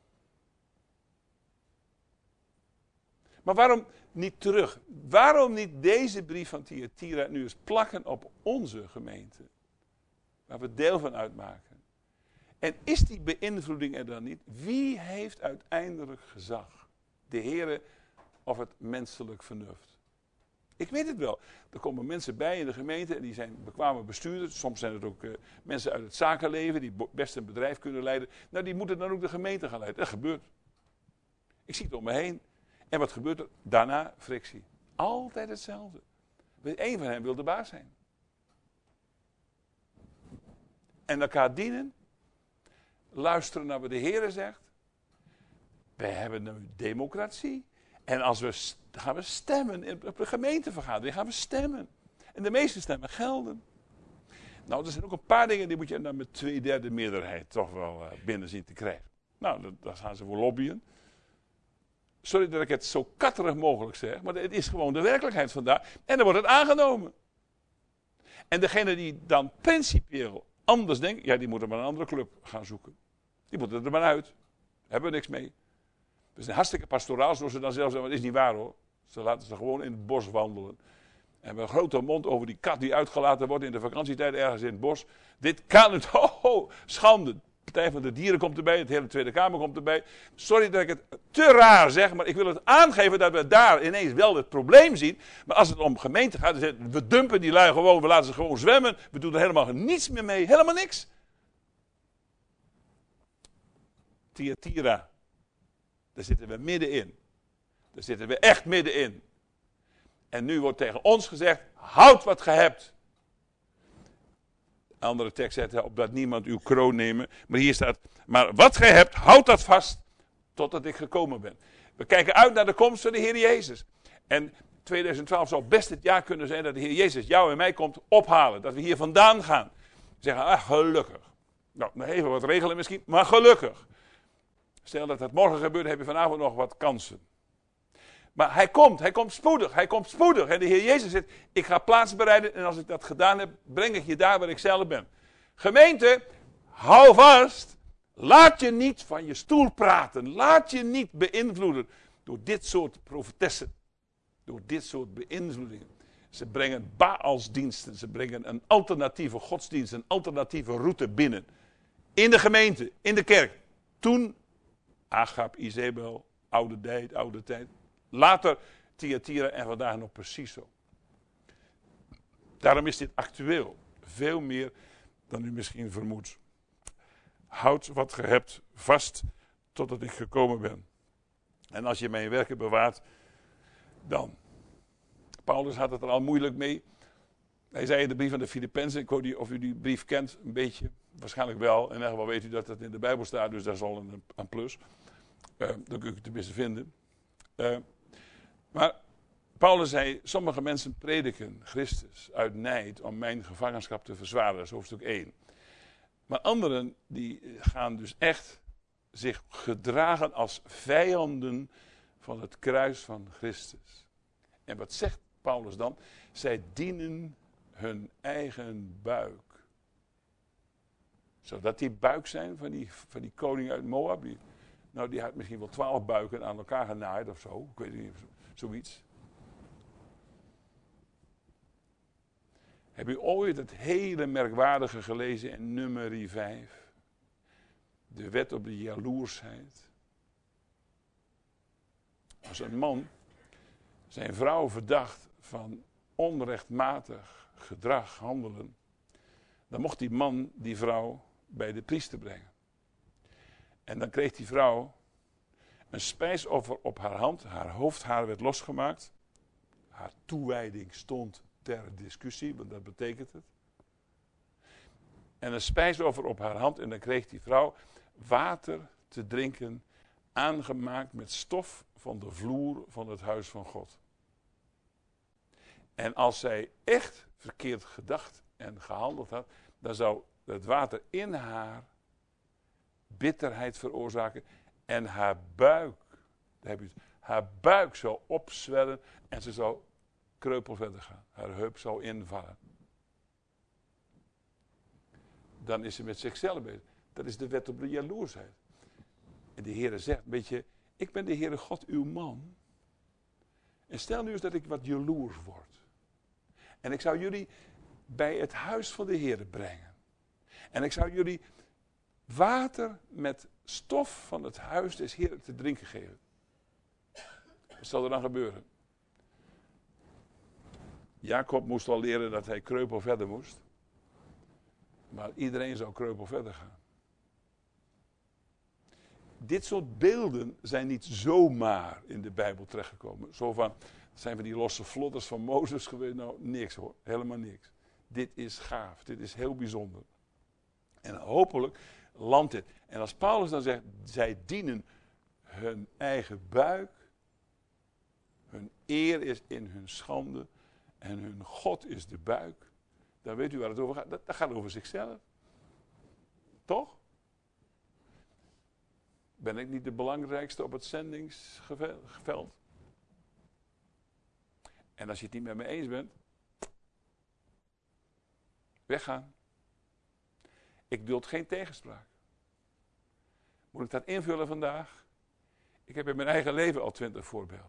Maar waarom niet terug? Waarom niet deze brief van Thyatira nu eens plakken op onze gemeente? Waar we deel van uitmaken. En is die beïnvloeding er dan niet? Wie heeft uiteindelijk gezag? De Heere of het menselijk vernuft? Ik weet het wel. Er komen mensen bij in de gemeente en die zijn bekwame bestuurders. Soms zijn het ook mensen uit het zakenleven die best een bedrijf kunnen leiden. Nou, die moeten dan ook de gemeente gaan leiden. Dat gebeurt. Ik zie het om me heen. En wat gebeurt er? Daarna frictie. Altijd hetzelfde. Eén van hen wil de baas zijn. En elkaar dienen. Luisteren naar wat de Heer zegt. Wij hebben nu democratie. En als we gaan we stemmen. Op de gemeentevergadering gaan we stemmen. En de meeste stemmen gelden. Nou, er zijn ook een paar dingen die moet je dan met 2/3 meerderheid toch wel binnen zien te krijgen. Nou, daar gaan ze voor lobbyen. Sorry dat ik het zo katterig mogelijk zeg, maar het is gewoon de werkelijkheid vandaag. En dan wordt het aangenomen. En degene die dan principieel anders denkt, ja, die moeten maar een andere club gaan zoeken. Die moeten er maar uit. Hebben we niks mee. We zijn hartstikke pastoraal, zoals ze dan zelf zeggen, maar dat is niet waar hoor. Ze laten ze gewoon in het bos wandelen. En met een grote mond over die kat die uitgelaten wordt in de vakantietijd ergens in het bos. Dit kan het, schande. De Partij van de Dieren komt erbij, het hele Tweede Kamer komt erbij. Sorry dat ik het te raar zeg, maar ik wil het aangeven dat we daar ineens wel het probleem zien. Maar als het om gemeente gaat, dan zeggen we dumpen die lui gewoon, we laten ze gewoon zwemmen. We doen er helemaal niets meer mee, helemaal niks. Thyatira, daar zitten we middenin. Daar zitten we echt middenin. En nu wordt tegen ons gezegd, houd wat ge hebt. De andere tekst zegt, opdat niemand uw kroon nemen. Maar hier staat, maar wat gij hebt, houd dat vast, totdat ik gekomen ben. We kijken uit naar de komst van de Heer Jezus. En 2012 zou best het jaar kunnen zijn dat de Heer Jezus jou en mij komt ophalen. Dat we hier vandaan gaan. Zeggen, gelukkig. Nou, nog even wat regelen misschien, maar gelukkig. Stel dat het morgen gebeurt, heb je vanavond nog wat kansen. Maar hij komt spoedig. En de Heer Jezus zegt, ik ga plaats bereiden en als ik dat gedaan heb, breng ik je daar waar ik zelf ben. Gemeente, hou vast. Laat je niet van je stoel praten. Laat je niet beïnvloeden door dit soort profetessen. Door dit soort beïnvloedingen. Ze brengen Baalsdiensten, ze brengen een alternatieve godsdienst, een alternatieve route binnen. In de gemeente, in de kerk. Toen, Agab, Izebel, oude tijd. Later Thyatira en vandaag nog precies zo. Daarom is dit actueel. Veel meer dan u misschien vermoedt. Houd wat ge hebt vast totdat ik gekomen ben. En als je mijn werken bewaart, dan. Paulus had het er al moeilijk mee. Hij zei in de brief aan de Filippenzen, ik weet niet of u die brief kent, een beetje. Waarschijnlijk wel. In ieder geval weet u dat het in de Bijbel staat, dus dat is al een plus. Dan kun je het tenminste vinden. Maar Paulus zei, sommige mensen prediken Christus uit nijd om mijn gevangenschap te verzwaren. Dat is hoofdstuk 1. Maar anderen die gaan dus echt zich gedragen als vijanden van het kruis van Christus. En wat zegt Paulus dan? Zij dienen hun eigen buik. Zou dat die buik zijn van die koning uit Moab? Die had misschien wel 12 buiken aan elkaar genaaid of zo. Ik weet niet, zoiets. Heb u ooit het hele merkwaardige gelezen in Numeri 5? De wet op de jaloersheid. Als een man zijn vrouw verdacht van onrechtmatig gedrag, handelen, dan mocht die man die vrouw bij de priester brengen. En dan kreeg die vrouw een spijsoffer op haar hand, haar hoofdhaar werd losgemaakt. Haar toewijding stond ter discussie, want dat betekent het. En een spijsoffer op haar hand en dan kreeg die vrouw water te drinken, aangemaakt met stof van de vloer van het huis van God. En als zij echt verkeerd gedacht en gehandeld had, dan zou het water in haar bitterheid veroorzaken en haar buik, daar heb je het, haar buik zou opzwellen en ze zou kreupel verder gaan. Haar heup zou invallen. dan is ze met zichzelf bezig. Dat is de wet op de jaloersheid. En de Heere zegt, weet je, ik ben de Heere God, uw man. En stel nu eens dat ik wat jaloers word. En ik zou jullie bij het huis van de Heere brengen. En ik zou jullie water met stof van het huis des Heeren te drinken geven. Wat zal er dan gebeuren? Jacob moest al leren dat hij kreupel verder moest. Maar iedereen zou kreupel verder gaan. Dit soort beelden zijn niet zomaar in de Bijbel terechtgekomen. Zo van, zijn we die losse vlodders van Mozes geweest? Nou, niks hoor. Helemaal niks. Dit is gaaf. Dit is heel bijzonder. En hopelijk landt dit. En als Paulus dan zegt, zij dienen hun eigen buik. Hun eer is in hun schande. En hun God is de buik. Dan weet u waar het over gaat. Dat gaat over zichzelf. Toch? Ben ik niet de belangrijkste op het zendingsveld? En als je het niet met me eens bent, weggaan. Ik duld geen tegenspraak. Moet ik dat invullen vandaag? Ik heb in mijn eigen leven al 20 voorbeelden.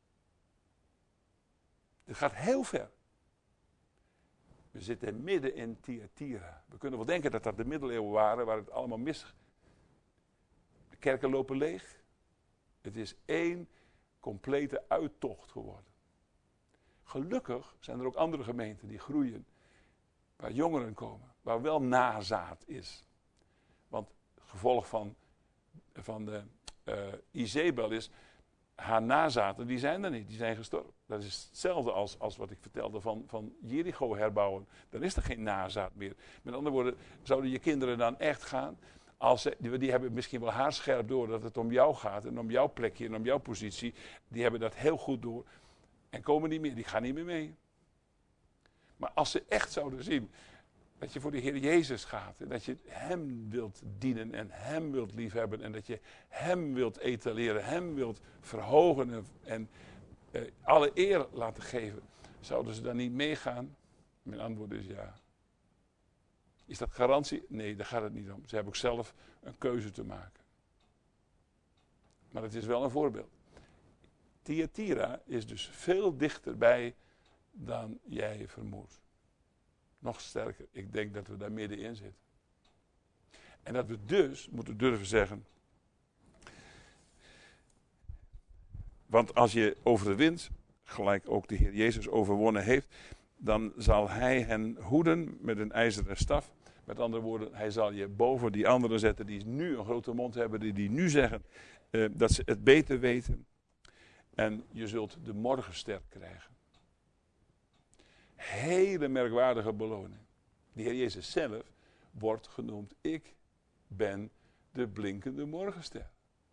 Dit gaat heel ver. We zitten midden in Thyatira. We kunnen wel denken dat dat de middeleeuwen waren, waar het allemaal mis. De kerken lopen leeg. Het is één complete uittocht geworden. Gelukkig zijn er ook andere gemeenten die groeien. Waar jongeren komen. Waar wel nazaad is. Want het gevolg van de Izebel is. Haar nazaten, die zijn er niet. Die zijn gestorven. Dat is hetzelfde als wat ik vertelde van Jericho herbouwen. Dan is er geen nazaat meer. Met andere woorden, zouden je kinderen dan echt gaan? Die hebben misschien wel haarscherp door dat het om jou gaat. En om jouw plekje en om jouw positie. Die hebben dat heel goed door. En komen niet meer. Die gaan niet meer mee. Maar als ze echt zouden zien dat je voor de Heer Jezus gaat. En dat je hem wilt dienen en hem wilt liefhebben. En dat je hem wilt etaleren. Hem wilt verhogen en alle eer laten geven. Zouden ze dan niet meegaan? Mijn antwoord is ja. Is dat garantie? Nee, daar gaat het niet om. Ze hebben ook zelf een keuze te maken. Maar het is wel een voorbeeld. Thyatira is dus veel dichterbij dan jij vermoedt. Nog sterker, ik denk dat we daar middenin zitten. En dat we dus moeten durven zeggen. Want als je overwint, gelijk ook de Heer Jezus overwonnen heeft, dan zal hij hen hoeden met een ijzeren staf. Met andere woorden, hij zal je boven die anderen zetten die nu een grote mond hebben, die nu zeggen dat ze het beter weten. En je zult de morgenster krijgen. Hele merkwaardige beloning. De Heer Jezus zelf wordt genoemd, ik ben de blinkende morgenster.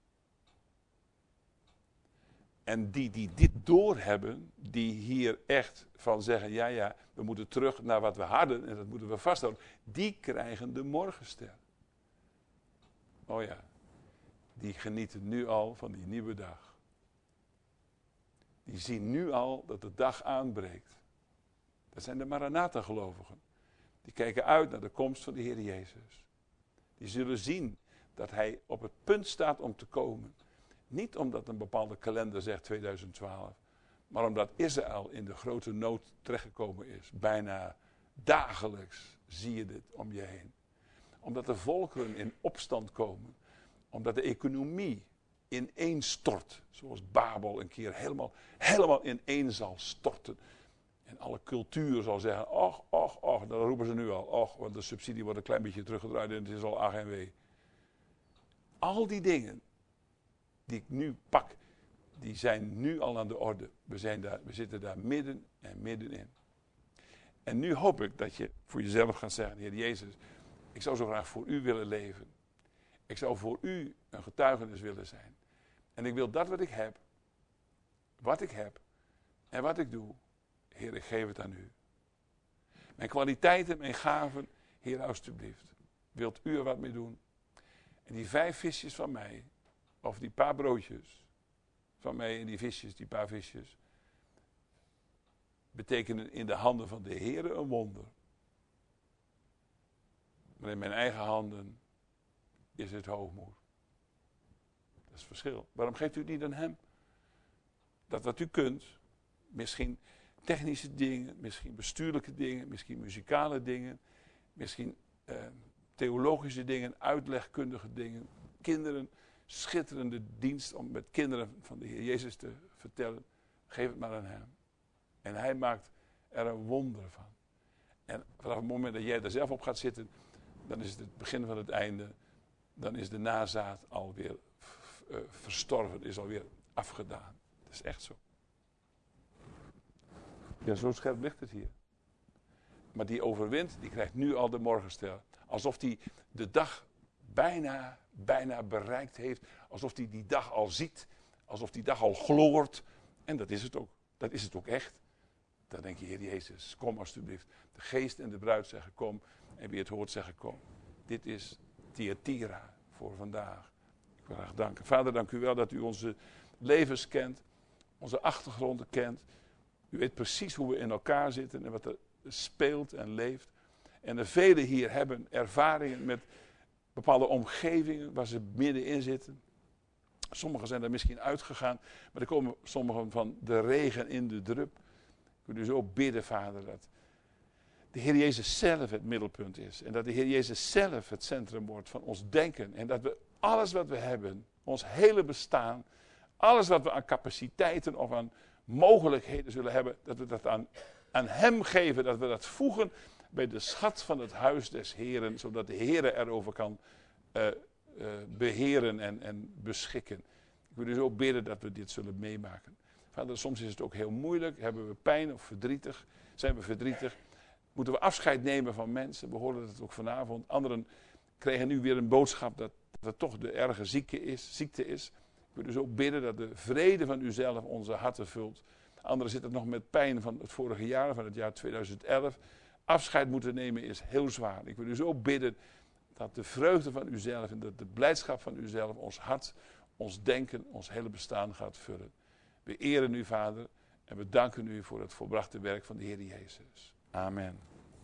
En die dit doorhebben, die hier echt van zeggen, ja, we moeten terug naar wat we hadden en dat moeten we vasthouden. Die krijgen de morgenster. Oh ja, die genieten nu al van die nieuwe dag. Die zien nu al dat de dag aanbreekt. Dat zijn de Maranatha-gelovigen. Die kijken uit naar de komst van de Heer Jezus. Die zullen zien dat hij op het punt staat om te komen. Niet omdat een bepaalde kalender zegt 2012. Maar omdat Israël in de grote nood terechtgekomen is. Bijna dagelijks zie je dit om je heen. Omdat de volkeren in opstand komen. Omdat de economie ineenstort. Zoals Babel een keer helemaal ineen zal storten. En alle cultuur zal zeggen, och, dat roepen ze nu al. Och, want de subsidie wordt een klein beetje teruggedraaid en het is al ach en wee. Al die dingen die ik nu pak, die zijn nu al aan de orde. We zitten daar midden en middenin. En nu hoop ik dat je voor jezelf gaat zeggen, Heer Jezus, ik zou zo graag voor u willen leven. Ik zou voor u een getuigenis willen zijn. En ik wil dat wat ik heb en wat ik doe, Heer, ik geef het aan u. Mijn kwaliteiten, mijn gaven, Heer, alstublieft. Wilt u er wat mee doen? En die 5 visjes van mij, of die paar broodjes van mij en die visjes, die paar visjes, betekenen in de handen van de Heer een wonder. Maar in mijn eigen handen is het hoogmoed. Dat is het verschil. Waarom geeft u het niet aan hem? Dat wat u kunt, misschien technische dingen, misschien bestuurlijke dingen, misschien muzikale dingen, misschien theologische dingen, uitlegkundige dingen, kinderen, schitterende dienst om met kinderen van de Heer Jezus te vertellen. Geef het maar aan hem. En hij maakt er een wonder van. En vanaf het moment dat jij er zelf op gaat zitten, dan is het begin van het einde. Dan is de nazaat alweer verstorven, is alweer afgedaan. Dat is echt zo. Ja, zo scherp ligt het hier. Maar die overwint, die krijgt nu al de morgenster. Alsof die de dag bijna bereikt heeft. Alsof hij die dag al ziet. Alsof die dag al gloort. En dat is het ook. Dat is het ook echt. Dan denk je, Heer Jezus, kom alstublieft. De geest en de bruid zeggen kom. En wie het hoort zeggen kom. Dit is Thyatira voor vandaag. Ik wil graag danken. Vader, dank u wel dat u onze levens kent. Onze achtergronden kent. U weet precies hoe we in elkaar zitten en wat er speelt en leeft. En de velen hier hebben ervaringen met bepaalde omgevingen waar ze middenin zitten. Sommigen zijn er misschien uitgegaan, maar er komen sommigen van de regen in de drup. Ik wil u zo bidden, Vader, dat de Heer Jezus zelf het middelpunt is. En dat de Heer Jezus zelf het centrum wordt van ons denken. En dat we alles wat we hebben, ons hele bestaan, alles wat we aan capaciteiten of aan mogelijkheden zullen hebben, dat we dat aan hem geven, dat we dat voegen bij de schat van het huis des Heren, zodat de Heere erover kan beheren en beschikken. Ik wil dus ook bidden dat we dit zullen meemaken. Vader, soms is het ook heel moeilijk, hebben we pijn of verdrietig, zijn we verdrietig, moeten we afscheid nemen van mensen, we horen het ook vanavond. Anderen kregen nu weer een boodschap dat het toch de erge ziekte is. Ik wil dus ook bidden dat de vrede van uzelf onze harten vult. Anderen zitten nog met pijn van het vorige jaar, van het jaar 2011. Afscheid moeten nemen is heel zwaar. Ik wil dus ook bidden dat de vreugde van uzelf en dat de blijdschap van uzelf ons hart, ons denken, ons hele bestaan gaat vullen. We eren u, Vader, en we danken u voor het volbrachte werk van de Heer Jezus. Amen.